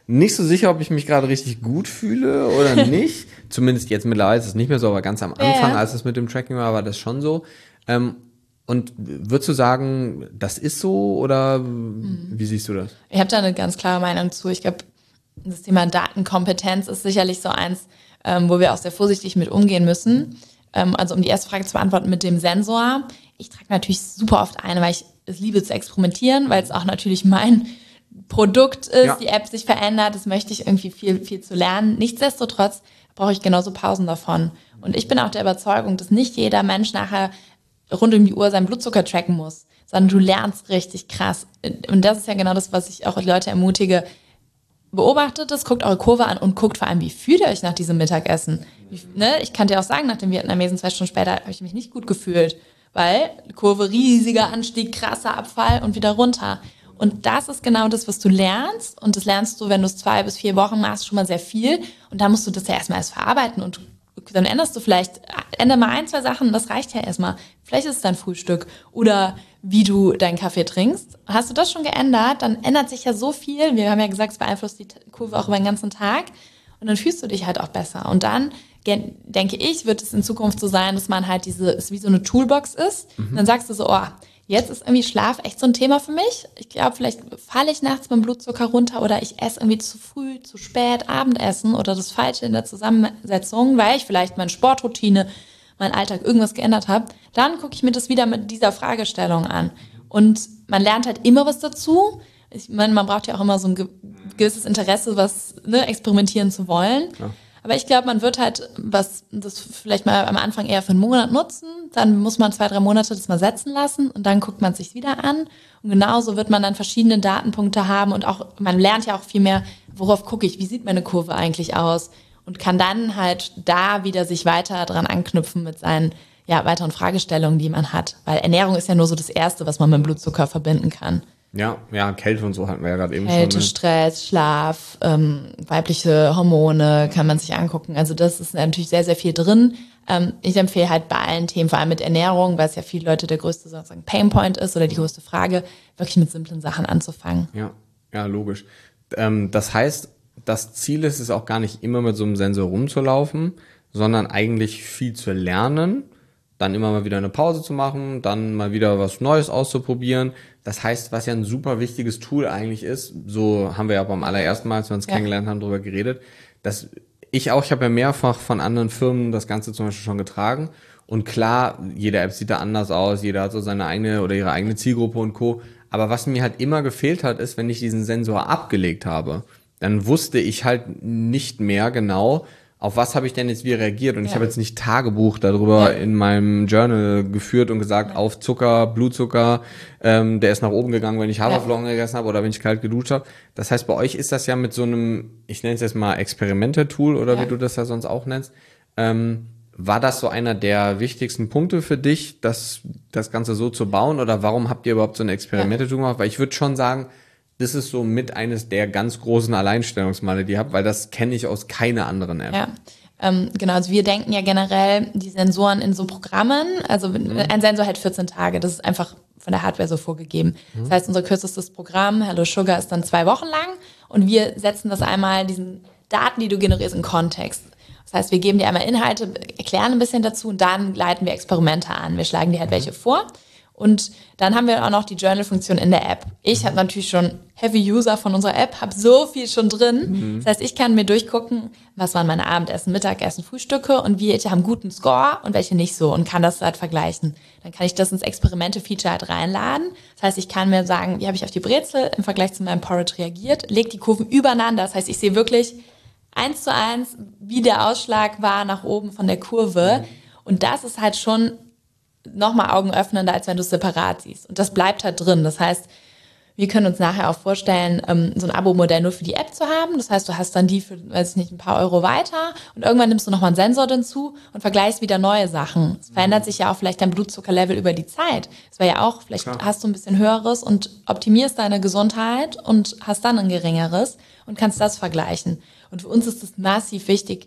nicht so sicher, ob ich mich gerade richtig gut fühle oder nicht. Zumindest jetzt mittlerweile ist es nicht mehr so, aber ganz am Anfang, ja, ja. als es mit dem Tracking war, war das schon so. Ähm, und würdest du sagen, das ist so oder mhm. wie siehst du das? Ich habe da eine ganz klare Meinung zu. Ich glaube, das Thema Datenkompetenz ist sicherlich so eins, ähm, wo wir auch sehr vorsichtig mit umgehen müssen. Ähm, also um die erste Frage zu beantworten mit dem Sensor. Ich trage natürlich super oft ein, weil ich es liebe zu experimentieren, weil es auch natürlich mein Produkt ist, ja. die App sich verändert, das möchte ich irgendwie viel, viel zu lernen. Nichtsdestotrotz brauche ich genauso Pausen davon. Und ich bin auch der Überzeugung, dass nicht jeder Mensch nachher rund um die Uhr seinen Blutzucker tracken muss, sondern du lernst richtig krass. Und das ist ja genau das, was ich auch die Leute ermutige. Beobachtet es, guckt eure Kurve an und guckt vor allem, wie fühlt ihr euch nach diesem Mittagessen. Wie, ne? Ich kann dir auch sagen, nach dem Vietnamesen zwei Stunden später habe ich mich nicht gut gefühlt, weil Kurve riesiger Anstieg, krasser Abfall und wieder runter. Und das ist genau das, was du lernst. Und das lernst du, wenn du es zwei bis vier Wochen machst, schon mal sehr viel. Und da musst du das ja erstmal erst verarbeiten. Und dann änderst du vielleicht, ändere mal ein, zwei Sachen, das reicht ja erstmal. Vielleicht ist es dein Frühstück oder wie du deinen Kaffee trinkst. Hast du das schon geändert, dann ändert sich ja so viel. Wir haben ja gesagt, es beeinflusst die Kurve auch über den ganzen Tag. Und dann fühlst du dich halt auch besser. Und dann, denke ich, wird es in Zukunft so sein, dass man halt diese, es wie so eine Toolbox ist. Mhm. Und dann sagst du so, oh, jetzt ist irgendwie Schlaf echt so ein Thema für mich. Ich glaube, vielleicht falle ich nachts mit dem Blutzucker runter oder ich esse irgendwie zu früh, zu spät Abendessen oder das Falsche in der Zusammensetzung, weil ich vielleicht meine Sportroutine, meinen Alltag irgendwas geändert habe. Dann gucke ich mir das wieder mit dieser Fragestellung an. Und man lernt halt immer was dazu. Ich meine, man braucht ja auch immer so ein gewisses Interesse, was ne, experimentieren zu wollen. Ja. Aber ich glaube, man wird halt was das vielleicht mal am Anfang eher für einen Monat nutzen. Dann muss man zwei, drei Monate das mal setzen lassen und dann guckt man es sich wieder an. Und genauso wird man dann verschiedene Datenpunkte haben und auch man lernt ja auch viel mehr, worauf gucke ich, wie sieht meine Kurve eigentlich aus und kann dann halt da wieder sich weiter dran anknüpfen mit seinen ja, weiteren Fragestellungen, die man hat. Weil Ernährung ist ja nur so das Erste, was man mit dem Blutzucker verbinden kann. Ja, ja, Kälte und so hatten wir ja gerade eben Kälte, schon. Kälte, Stress, Schlaf, ähm, weibliche Hormone kann man sich angucken. Also das ist natürlich sehr, sehr viel drin. Ähm, ich empfehle halt bei allen Themen, vor allem mit Ernährung, weil es ja viele Leute der größte sozusagen Painpoint ist oder die größte Frage, wirklich mit simplen Sachen anzufangen. Ja, ja, logisch. Ähm, das heißt, das Ziel ist es auch gar nicht immer mit so einem Sensor rumzulaufen, sondern eigentlich viel zu lernen, dann immer mal wieder eine Pause zu machen, dann mal wieder was Neues auszuprobieren. Das heißt, was ja ein super wichtiges Tool eigentlich ist, so haben wir ja beim allerersten Mal, als wir uns ja. kennengelernt haben, darüber geredet, dass ich auch, ich habe ja mehrfach von anderen Firmen das Ganze zum Beispiel schon getragen und klar, jede App sieht da anders aus, jeder hat so seine eigene oder ihre eigene Zielgruppe und Co. Aber was mir halt immer gefehlt hat, ist, wenn ich diesen Sensor abgelegt habe, dann wusste ich halt nicht mehr genau, auf was habe ich denn jetzt wie reagiert? Und ja. ich habe jetzt nicht Tagebuch darüber ja. in meinem Journal geführt und gesagt, ja. auf Zucker, Blutzucker, ähm, der ist nach oben gegangen, wenn ich Haferflocken ja. gegessen habe oder wenn ich kalt geduscht habe. Das heißt, bei euch ist das ja mit so einem, ich nenne es jetzt mal Experimente-Tool oder ja. wie du das ja sonst auch nennst. Ähm, war das so einer der wichtigsten Punkte für dich, das, das Ganze so zu bauen? Oder warum habt ihr überhaupt so eine Experimente-Tool gemacht? Weil ich würde schon sagen, das ist so mit eines der ganz großen Alleinstellungsmerkmale, die ihr habt, weil das kenne ich aus keiner anderen App. Ja, ähm, genau. Also wir denken ja generell die Sensoren in so Programmen. Also mhm. ein Sensor hält vierzehn Tage. Das ist einfach von der Hardware so vorgegeben. Mhm. Das heißt, unser kürzestes Programm, Hello Sugar, ist dann zwei Wochen lang. Und wir setzen das einmal, diesen Daten, die du generierst, in Kontext. Das heißt, wir geben dir einmal Inhalte, erklären ein bisschen dazu und dann leiten wir Experimente an. Wir schlagen dir halt mhm. welche vor. Und dann haben wir auch noch die Journal-Funktion in der App. Ich mhm. habe natürlich schon Heavy User von unserer App, habe so viel schon drin. Mhm. Das heißt, ich kann mir durchgucken, was waren meine Abendessen, Mittagessen, Frühstücke und welche haben guten Score und welche nicht so und kann das halt vergleichen. Dann kann ich das ins Experimente-Feature halt reinladen. Das heißt, ich kann mir sagen, wie habe ich auf die Brezel im Vergleich zu meinem Porridge reagiert, leg die Kurven übereinander. Das heißt, ich sehe wirklich eins zu eins, wie der Ausschlag war nach oben von der Kurve. Mhm. Und das ist halt schon nochmal Augen öffnender, als wenn du es separat siehst. Und das bleibt halt drin. Das heißt, wir können uns nachher auch vorstellen, so ein Abo-Modell nur für die App zu haben. Das heißt, du hast dann die für, weiß ich nicht, ein paar Euro weiter und irgendwann nimmst du nochmal einen Sensor hinzu und vergleichst wieder neue Sachen. Es verändert sich ja auch vielleicht dein Blutzuckerlevel über die Zeit. Das wäre ja auch, vielleicht Klar. hast du ein bisschen höheres und optimierst deine Gesundheit und hast dann ein geringeres und kannst das vergleichen. Und für uns ist es massiv wichtig,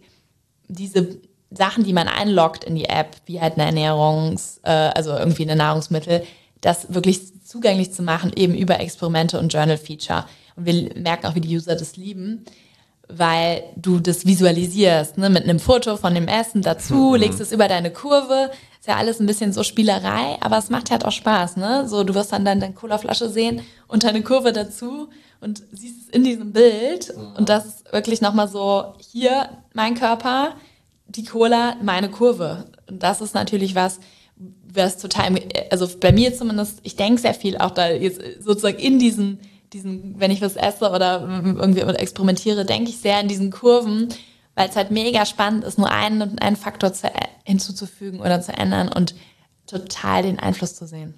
diese Sachen, die man einloggt in die App, wie halt eine Ernährungs-, äh, also irgendwie eine Nahrungsmittel, das wirklich zugänglich zu machen, eben über Experimente und Journal-Feature. Und wir merken auch, wie die User das lieben, weil du das visualisierst, ne, mit einem Foto von dem Essen dazu, mhm. legst es über deine Kurve. Ist ja alles ein bisschen so Spielerei, aber es macht halt auch Spaß, ne? So, du wirst dann deine Colaflasche sehen und deine Kurve dazu und siehst es in diesem Bild. Mhm. Und das ist wirklich nochmal so, hier mein Körper, die Cola, meine Kurve. Und das ist natürlich was, was total, also bei mir zumindest, ich denke sehr viel auch da jetzt sozusagen in diesen diesen, wenn ich was esse oder irgendwie experimentiere, denke ich sehr in diesen Kurven, weil es halt mega spannend ist, nur einen, einen Faktor zu, hinzuzufügen oder zu ändern und total den Einfluss zu sehen.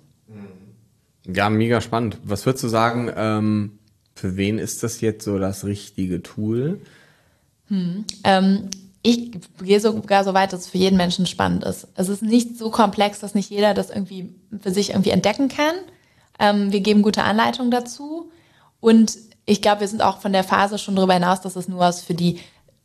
Ja, mega spannend. Was würdest du sagen, ähm, für wen ist das jetzt so das richtige Tool? Hm, ähm, ich gehe sogar so weit, dass es für jeden Menschen spannend ist. Es ist nicht so komplex, dass nicht jeder das irgendwie für sich irgendwie entdecken kann. Ähm, wir geben gute Anleitungen dazu. Und ich glaube, wir sind auch von der Phase schon darüber hinaus, dass es nur was für die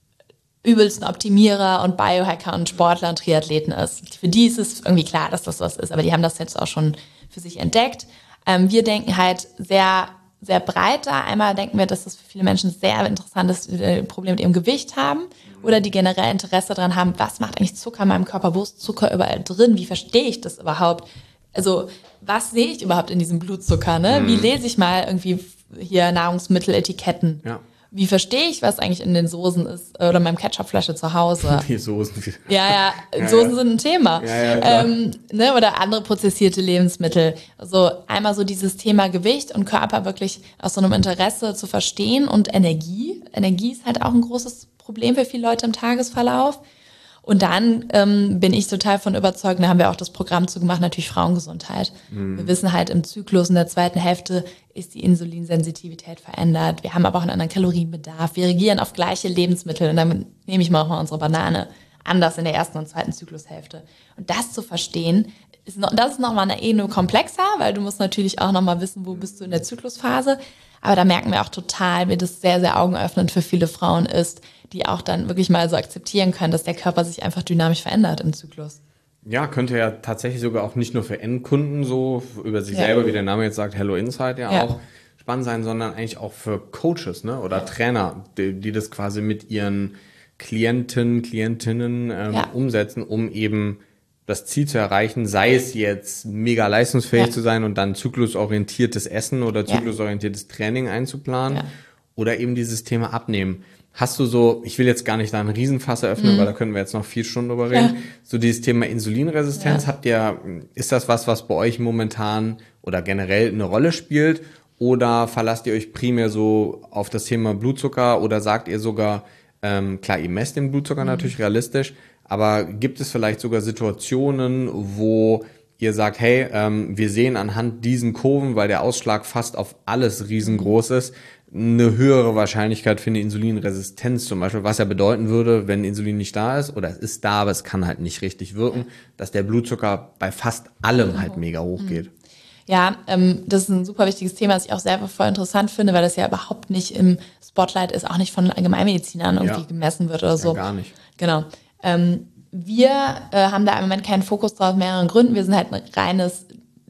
übelsten Optimierer und Biohacker und Sportler und Triathleten ist. Für die ist es irgendwie klar, dass das was ist, aber die haben das jetzt auch schon für sich entdeckt. Ähm, wir denken halt sehr, sehr breit da. Einmal denken wir, dass das für viele Menschen sehr interessant ist, die ein Problem mit ihrem Gewicht haben oder die generell Interesse daran haben, was macht eigentlich Zucker in meinem Körper, wo ist Zucker überall drin, wie verstehe ich das überhaupt? Also was sehe ich überhaupt in diesem Blutzucker? Ne? Wie lese ich mal irgendwie hier Nahrungsmitteletiketten? Ja. Wie verstehe ich, was eigentlich in den Soßen ist oder in meinem Ketchupflasche zu Hause? Die Soßen. Ja, ja, Soßen ja, ja. sind ein Thema. Ja, ja, ähm, ne? Oder andere prozessierte Lebensmittel. Also einmal so dieses Thema Gewicht und Körper wirklich aus so einem Interesse zu verstehen und Energie. Energie ist halt auch ein großes Problem für viele Leute im Tagesverlauf. Und dann ähm, bin ich total von überzeugt, da haben wir auch das Programm zu gemacht, natürlich Frauengesundheit. Mhm. Wir wissen halt, im Zyklus in der zweiten Hälfte ist die Insulinsensitivität verändert. Wir haben aber auch einen anderen Kalorienbedarf. Wir reagieren auf gleiche Lebensmittel und damit nehme ich mal auch mal unsere Banane anders in der ersten und zweiten Zyklushälfte. Und das zu verstehen, ist noch, das ist nochmal eine Ebene komplexer, weil du musst natürlich auch nochmal wissen, wo bist du in der Zyklusphase. Aber da merken wir auch total, wie das sehr, sehr augenöffnend für viele Frauen ist, die auch dann wirklich mal so akzeptieren können, dass der Körper sich einfach dynamisch verändert im Zyklus. Ja, könnte ja tatsächlich sogar auch nicht nur für Endkunden so über sich ja. selber, wie der Name jetzt sagt, Hello Insight ja, ja auch spannend sein, sondern eigentlich auch für Coaches, ne, oder Trainer, die, die das quasi mit ihren Klienten, Klientinnen ähm, ja. umsetzen, um eben das Ziel zu erreichen, sei es jetzt mega leistungsfähig ja. zu sein und dann zyklusorientiertes Essen oder zyklusorientiertes ja. Training einzuplanen ja. oder eben dieses Thema Abnehmen. Hast du so, ich will jetzt gar nicht da einen Riesenfass eröffnen, mhm. weil da können wir jetzt noch vier Stunden drüber reden, ja. so dieses Thema Insulinresistenz, ja. habt ihr, ist das was, was bei euch momentan oder generell eine Rolle spielt, oder verlasst ihr euch primär so auf das Thema Blutzucker, oder sagt ihr sogar, ähm, klar, ihr messt den Blutzucker mhm. natürlich realistisch, aber gibt es vielleicht sogar Situationen, wo ihr sagt, hey, ähm, wir sehen anhand diesen Kurven, weil der Ausschlag fast auf alles riesengroß ist, eine höhere Wahrscheinlichkeit für eine Insulinresistenz zum Beispiel, was ja bedeuten würde, wenn Insulin nicht da ist, oder es ist da, aber es kann halt nicht richtig wirken, dass der Blutzucker bei fast allem halt mega hoch geht. Ja, ähm, das ist ein super wichtiges Thema, das ich auch selber voll interessant finde, weil das ja überhaupt nicht im Spotlight ist, auch nicht von Allgemeinmedizinern irgendwie ja. gemessen wird oder so. Ja, gar nicht. Genau. Ähm, wir äh, haben da im Moment keinen Fokus drauf, aus mehreren Gründen. Wir sind halt ein reines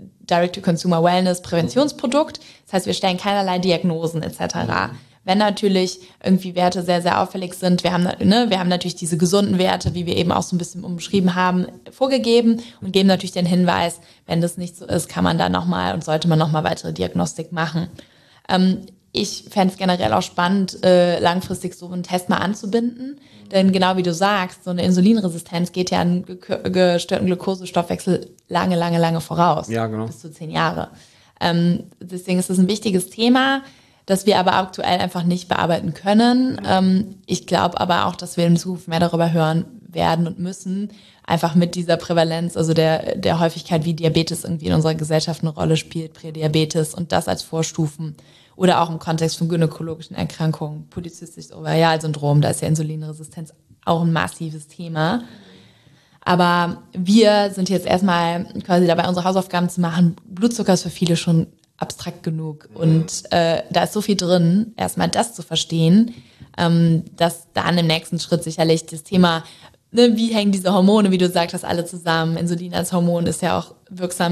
Direct-to-Consumer-Wellness-Präventionsprodukt. Das heißt, wir stellen keinerlei Diagnosen et cetera. Mhm. Wenn natürlich irgendwie Werte sehr, sehr auffällig sind, wir haben, ne, wir haben natürlich diese gesunden Werte, wie wir eben auch so ein bisschen umschrieben haben, vorgegeben und geben natürlich den Hinweis, wenn das nicht so ist, kann man da nochmal und sollte man nochmal weitere Diagnostik machen. Ähm, ich fände es generell auch spannend, äh, langfristig so einen Test mal anzubinden. Denn genau wie du sagst, so eine Insulinresistenz geht ja einen gestörten Glukosestoffwechsel lange, lange, lange voraus. Ja, genau. Bis zu zehn Jahre. Ähm, deswegen ist es ein wichtiges Thema, das wir aber aktuell einfach nicht bearbeiten können. Mhm. Ähm, ich glaube aber auch, dass wir in Zukunft mehr darüber hören werden und müssen, einfach mit dieser Prävalenz, also der, der Häufigkeit, wie Diabetes irgendwie in unserer Gesellschaft eine Rolle spielt, Prädiabetes und das als Vorstufen. Oder auch im Kontext von gynäkologischen Erkrankungen, polyzystisches Ovarialsyndrom, da ist ja Insulinresistenz auch ein massives Thema. Aber wir sind jetzt erstmal quasi dabei, unsere Hausaufgaben zu machen. Blutzucker ist für viele schon abstrakt genug. Und äh, da ist so viel drin, erstmal das zu verstehen, ähm, dass dann im nächsten Schritt sicherlich das Thema, ne, wie hängen diese Hormone, wie du gesagt hast, alle zusammen. Insulin als Hormon ist ja auch wirksam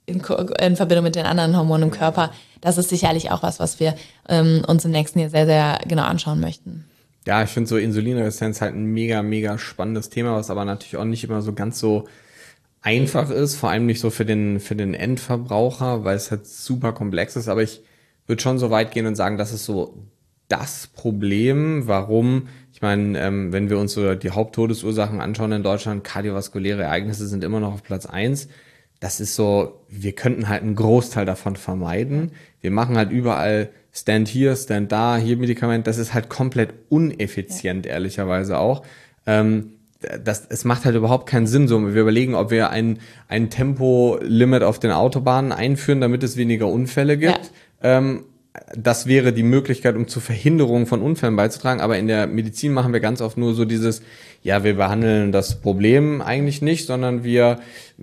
in, in Verbindung mit den anderen Hormonen im Körper. Das ist sicherlich auch was, was wir ähm, uns im nächsten Jahr sehr, sehr genau anschauen möchten. Ja, ich finde so Insulinresistenz halt ein mega, mega spannendes Thema, was aber natürlich auch nicht immer so ganz so einfach ist, vor allem nicht so für den für den Endverbraucher, weil es halt super komplex ist. Aber ich würde schon so weit gehen und sagen, das ist so das Problem, warum, ich meine, ähm, wenn wir uns so die Haupttodesursachen anschauen in Deutschland, kardiovaskuläre Ereignisse sind immer noch auf Platz eins. Das ist so, wir könnten halt einen Großteil davon vermeiden. Wir machen halt überall Stand hier, Stand da, hier Medikament. Das ist halt komplett uneffizient, ja. Ehrlicherweise auch. Ähm, das, es macht halt überhaupt keinen Sinn. So, wir überlegen, ob wir ein, ein Tempolimit auf den Autobahnen einführen, damit es weniger Unfälle gibt. Ja. Ähm, das wäre die Möglichkeit, um zur Verhinderung von Unfällen beizutragen. Aber in der Medizin machen wir ganz oft nur so dieses, ja, wir behandeln das Problem eigentlich nicht, sondern wir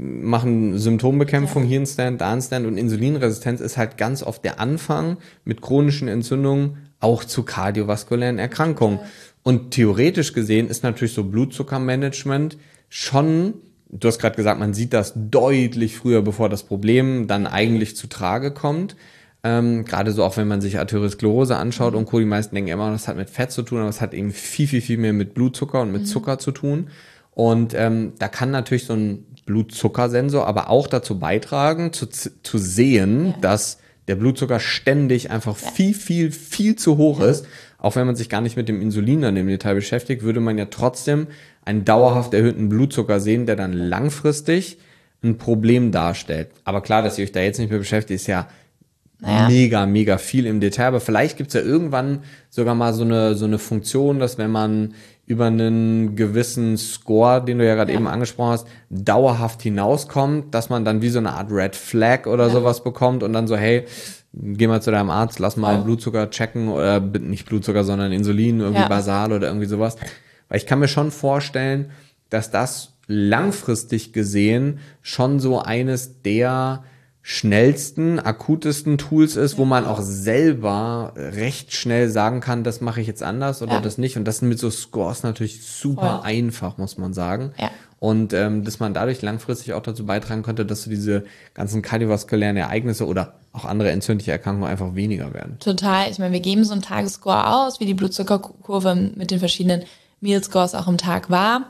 machen Symptombekämpfung, ja. Hier ein Stand, da ein Stand. Und Insulinresistenz ist halt ganz oft der Anfang mit chronischen Entzündungen auch zu kardiovaskulären Erkrankungen. Ja. Und theoretisch gesehen ist natürlich so Blutzuckermanagement schon, du hast gerade gesagt, man sieht das deutlich früher, bevor das Problem dann eigentlich zu Trage kommt. Ähm, gerade so auch, wenn man sich Arteriosklerose anschaut und Co., die meisten denken immer, das hat mit Fett zu tun, aber es hat eben viel, viel, viel mehr mit Blutzucker und mit mhm. Zucker zu tun. Und ähm, da kann natürlich so ein Blutzuckersensor aber auch dazu beitragen, zu, zu sehen, ja. dass der Blutzucker ständig einfach ja. viel, viel, viel zu hoch ja. ist. Auch wenn man sich gar nicht mit dem Insulin dann im Detail beschäftigt, würde man ja trotzdem einen dauerhaft erhöhten Blutzucker sehen, der dann langfristig ein Problem darstellt. Aber klar, dass ihr euch da jetzt nicht mehr beschäftigt, ist ja Naja. mega, mega viel im Detail. Aber vielleicht gibt's ja irgendwann sogar mal so eine so eine Funktion, dass wenn man über einen gewissen Score, den du ja gerade ja. eben angesprochen hast, dauerhaft hinauskommt, dass man dann wie so eine Art Red Flag oder ja. sowas bekommt und dann so, hey, geh mal zu deinem Arzt, lass mal ja. Blutzucker checken oder nicht Blutzucker, sondern Insulin, irgendwie ja. basal oder irgendwie sowas. Weil ich kann mir schon vorstellen, dass das langfristig gesehen schon so eines der schnellsten, akutesten Tools ist, wo man auch selber recht schnell sagen kann, das mache ich jetzt anders oder ja. das nicht. Und das sind mit so Scores natürlich super Voll. einfach, muss man sagen. Ja. Und ähm, dass man dadurch langfristig auch dazu beitragen könnte, dass so diese ganzen kardiovaskulären Ereignisse oder auch andere entzündliche Erkrankungen einfach weniger werden. Total. Ich meine, wir geben so einen Tagesscore aus, wie die Blutzuckerkurve mit den verschiedenen Meal-Scores auch im Tag war.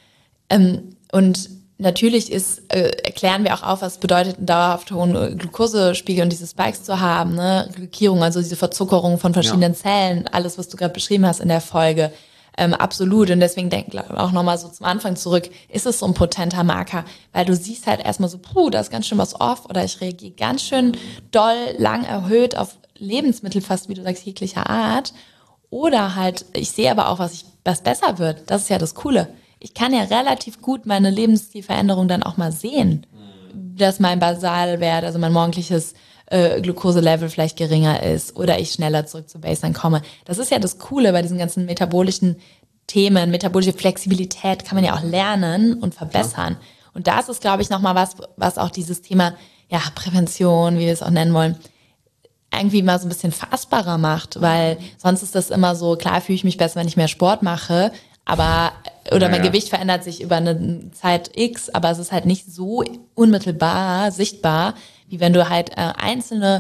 Ähm, und Natürlich ist, äh, erklären wir auch auf, was bedeutet, einen dauerhaft hohen Glukosespiegel und diese Spikes zu haben, ne? Glykierung, also diese Verzuckerung von verschiedenen ja. Zellen, alles, was du gerade beschrieben hast in der Folge, ähm, absolut. Und deswegen denk auch nochmal so zum Anfang zurück, ist es so ein potenter Marker, weil du siehst halt erstmal so, puh, da ist ganz schön was off oder ich reagiere ganz schön doll, lang erhöht auf Lebensmittel, fast wie du sagst, jeglicher Art. Oder halt, ich sehe aber auch, was, ich, was besser wird. Das ist ja das Coole. Ich kann ja relativ gut meine Lebensstilveränderung dann auch mal sehen, dass mein Basalwert, also mein morgendliches äh, Glukoselevel vielleicht geringer ist oder ich schneller zurück zur Baseline komme. Das ist ja das Coole bei diesen ganzen metabolischen Themen. Metabolische Flexibilität kann man ja auch lernen und verbessern. Ja. Und das ist, glaube ich, nochmal was, was auch dieses Thema ja Prävention, wie wir es auch nennen wollen, irgendwie mal so ein bisschen fassbarer macht, weil sonst ist das immer so, klar fühle ich mich besser, wenn ich mehr Sport mache, aber oder mein ja, ja. Gewicht verändert sich über eine Zeit X, aber es ist halt nicht so unmittelbar sichtbar, wie wenn du halt äh, einzelne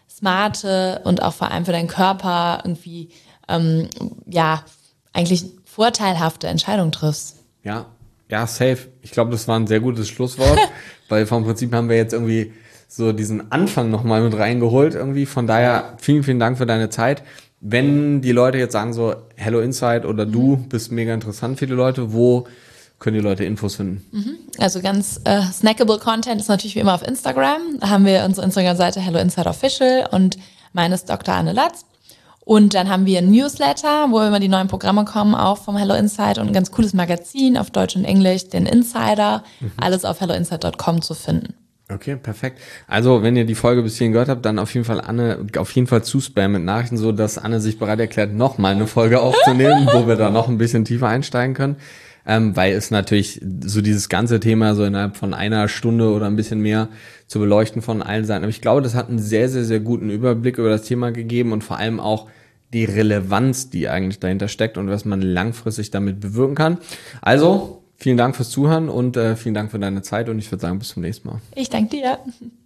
smarte und auch vor allem für deinen Körper irgendwie ähm, ja eigentlich vorteilhafte Entscheidungen triffst. Ja, ja, safe. Ich glaube, das war ein sehr gutes Schlusswort, weil vom Prinzip haben wir jetzt irgendwie so diesen Anfang nochmal mit reingeholt irgendwie. Von daher vielen, vielen Dank für deine Zeit. Wenn die Leute jetzt sagen so, Hello Inside oder du bist mega interessant für die Leute, wo können die Leute Infos finden? Also ganz äh, snackable Content ist natürlich wie immer auf Instagram. Da haben wir unsere Instagram-Seite Hello Inside Official und meine ist Doktor Anne Latz. Und dann haben wir ein Newsletter, wo immer die neuen Programme kommen, auch vom Hello Inside und ein ganz cooles Magazin auf Deutsch und Englisch, den Insider, mhm. alles auf hello inside dot com zu finden. Okay, perfekt. Also, wenn ihr die Folge bis hierhin gehört habt, dann auf jeden Fall Anne, auf jeden Fall zuspammen mit Nachrichten, so dass Anne sich bereit erklärt, nochmal eine Folge aufzunehmen, wo wir da noch ein bisschen tiefer einsteigen können. Ähm, weil es natürlich so dieses ganze Thema so innerhalb von einer Stunde oder ein bisschen mehr zu beleuchten von allen Seiten. Aber ich glaube, das hat einen sehr, sehr, sehr guten Überblick über das Thema gegeben und vor allem auch die Relevanz, die eigentlich dahinter steckt und was man langfristig damit bewirken kann. Also, vielen Dank fürs Zuhören und äh, vielen Dank für deine Zeit und ich würde sagen, bis zum nächsten Mal. Ich danke dir.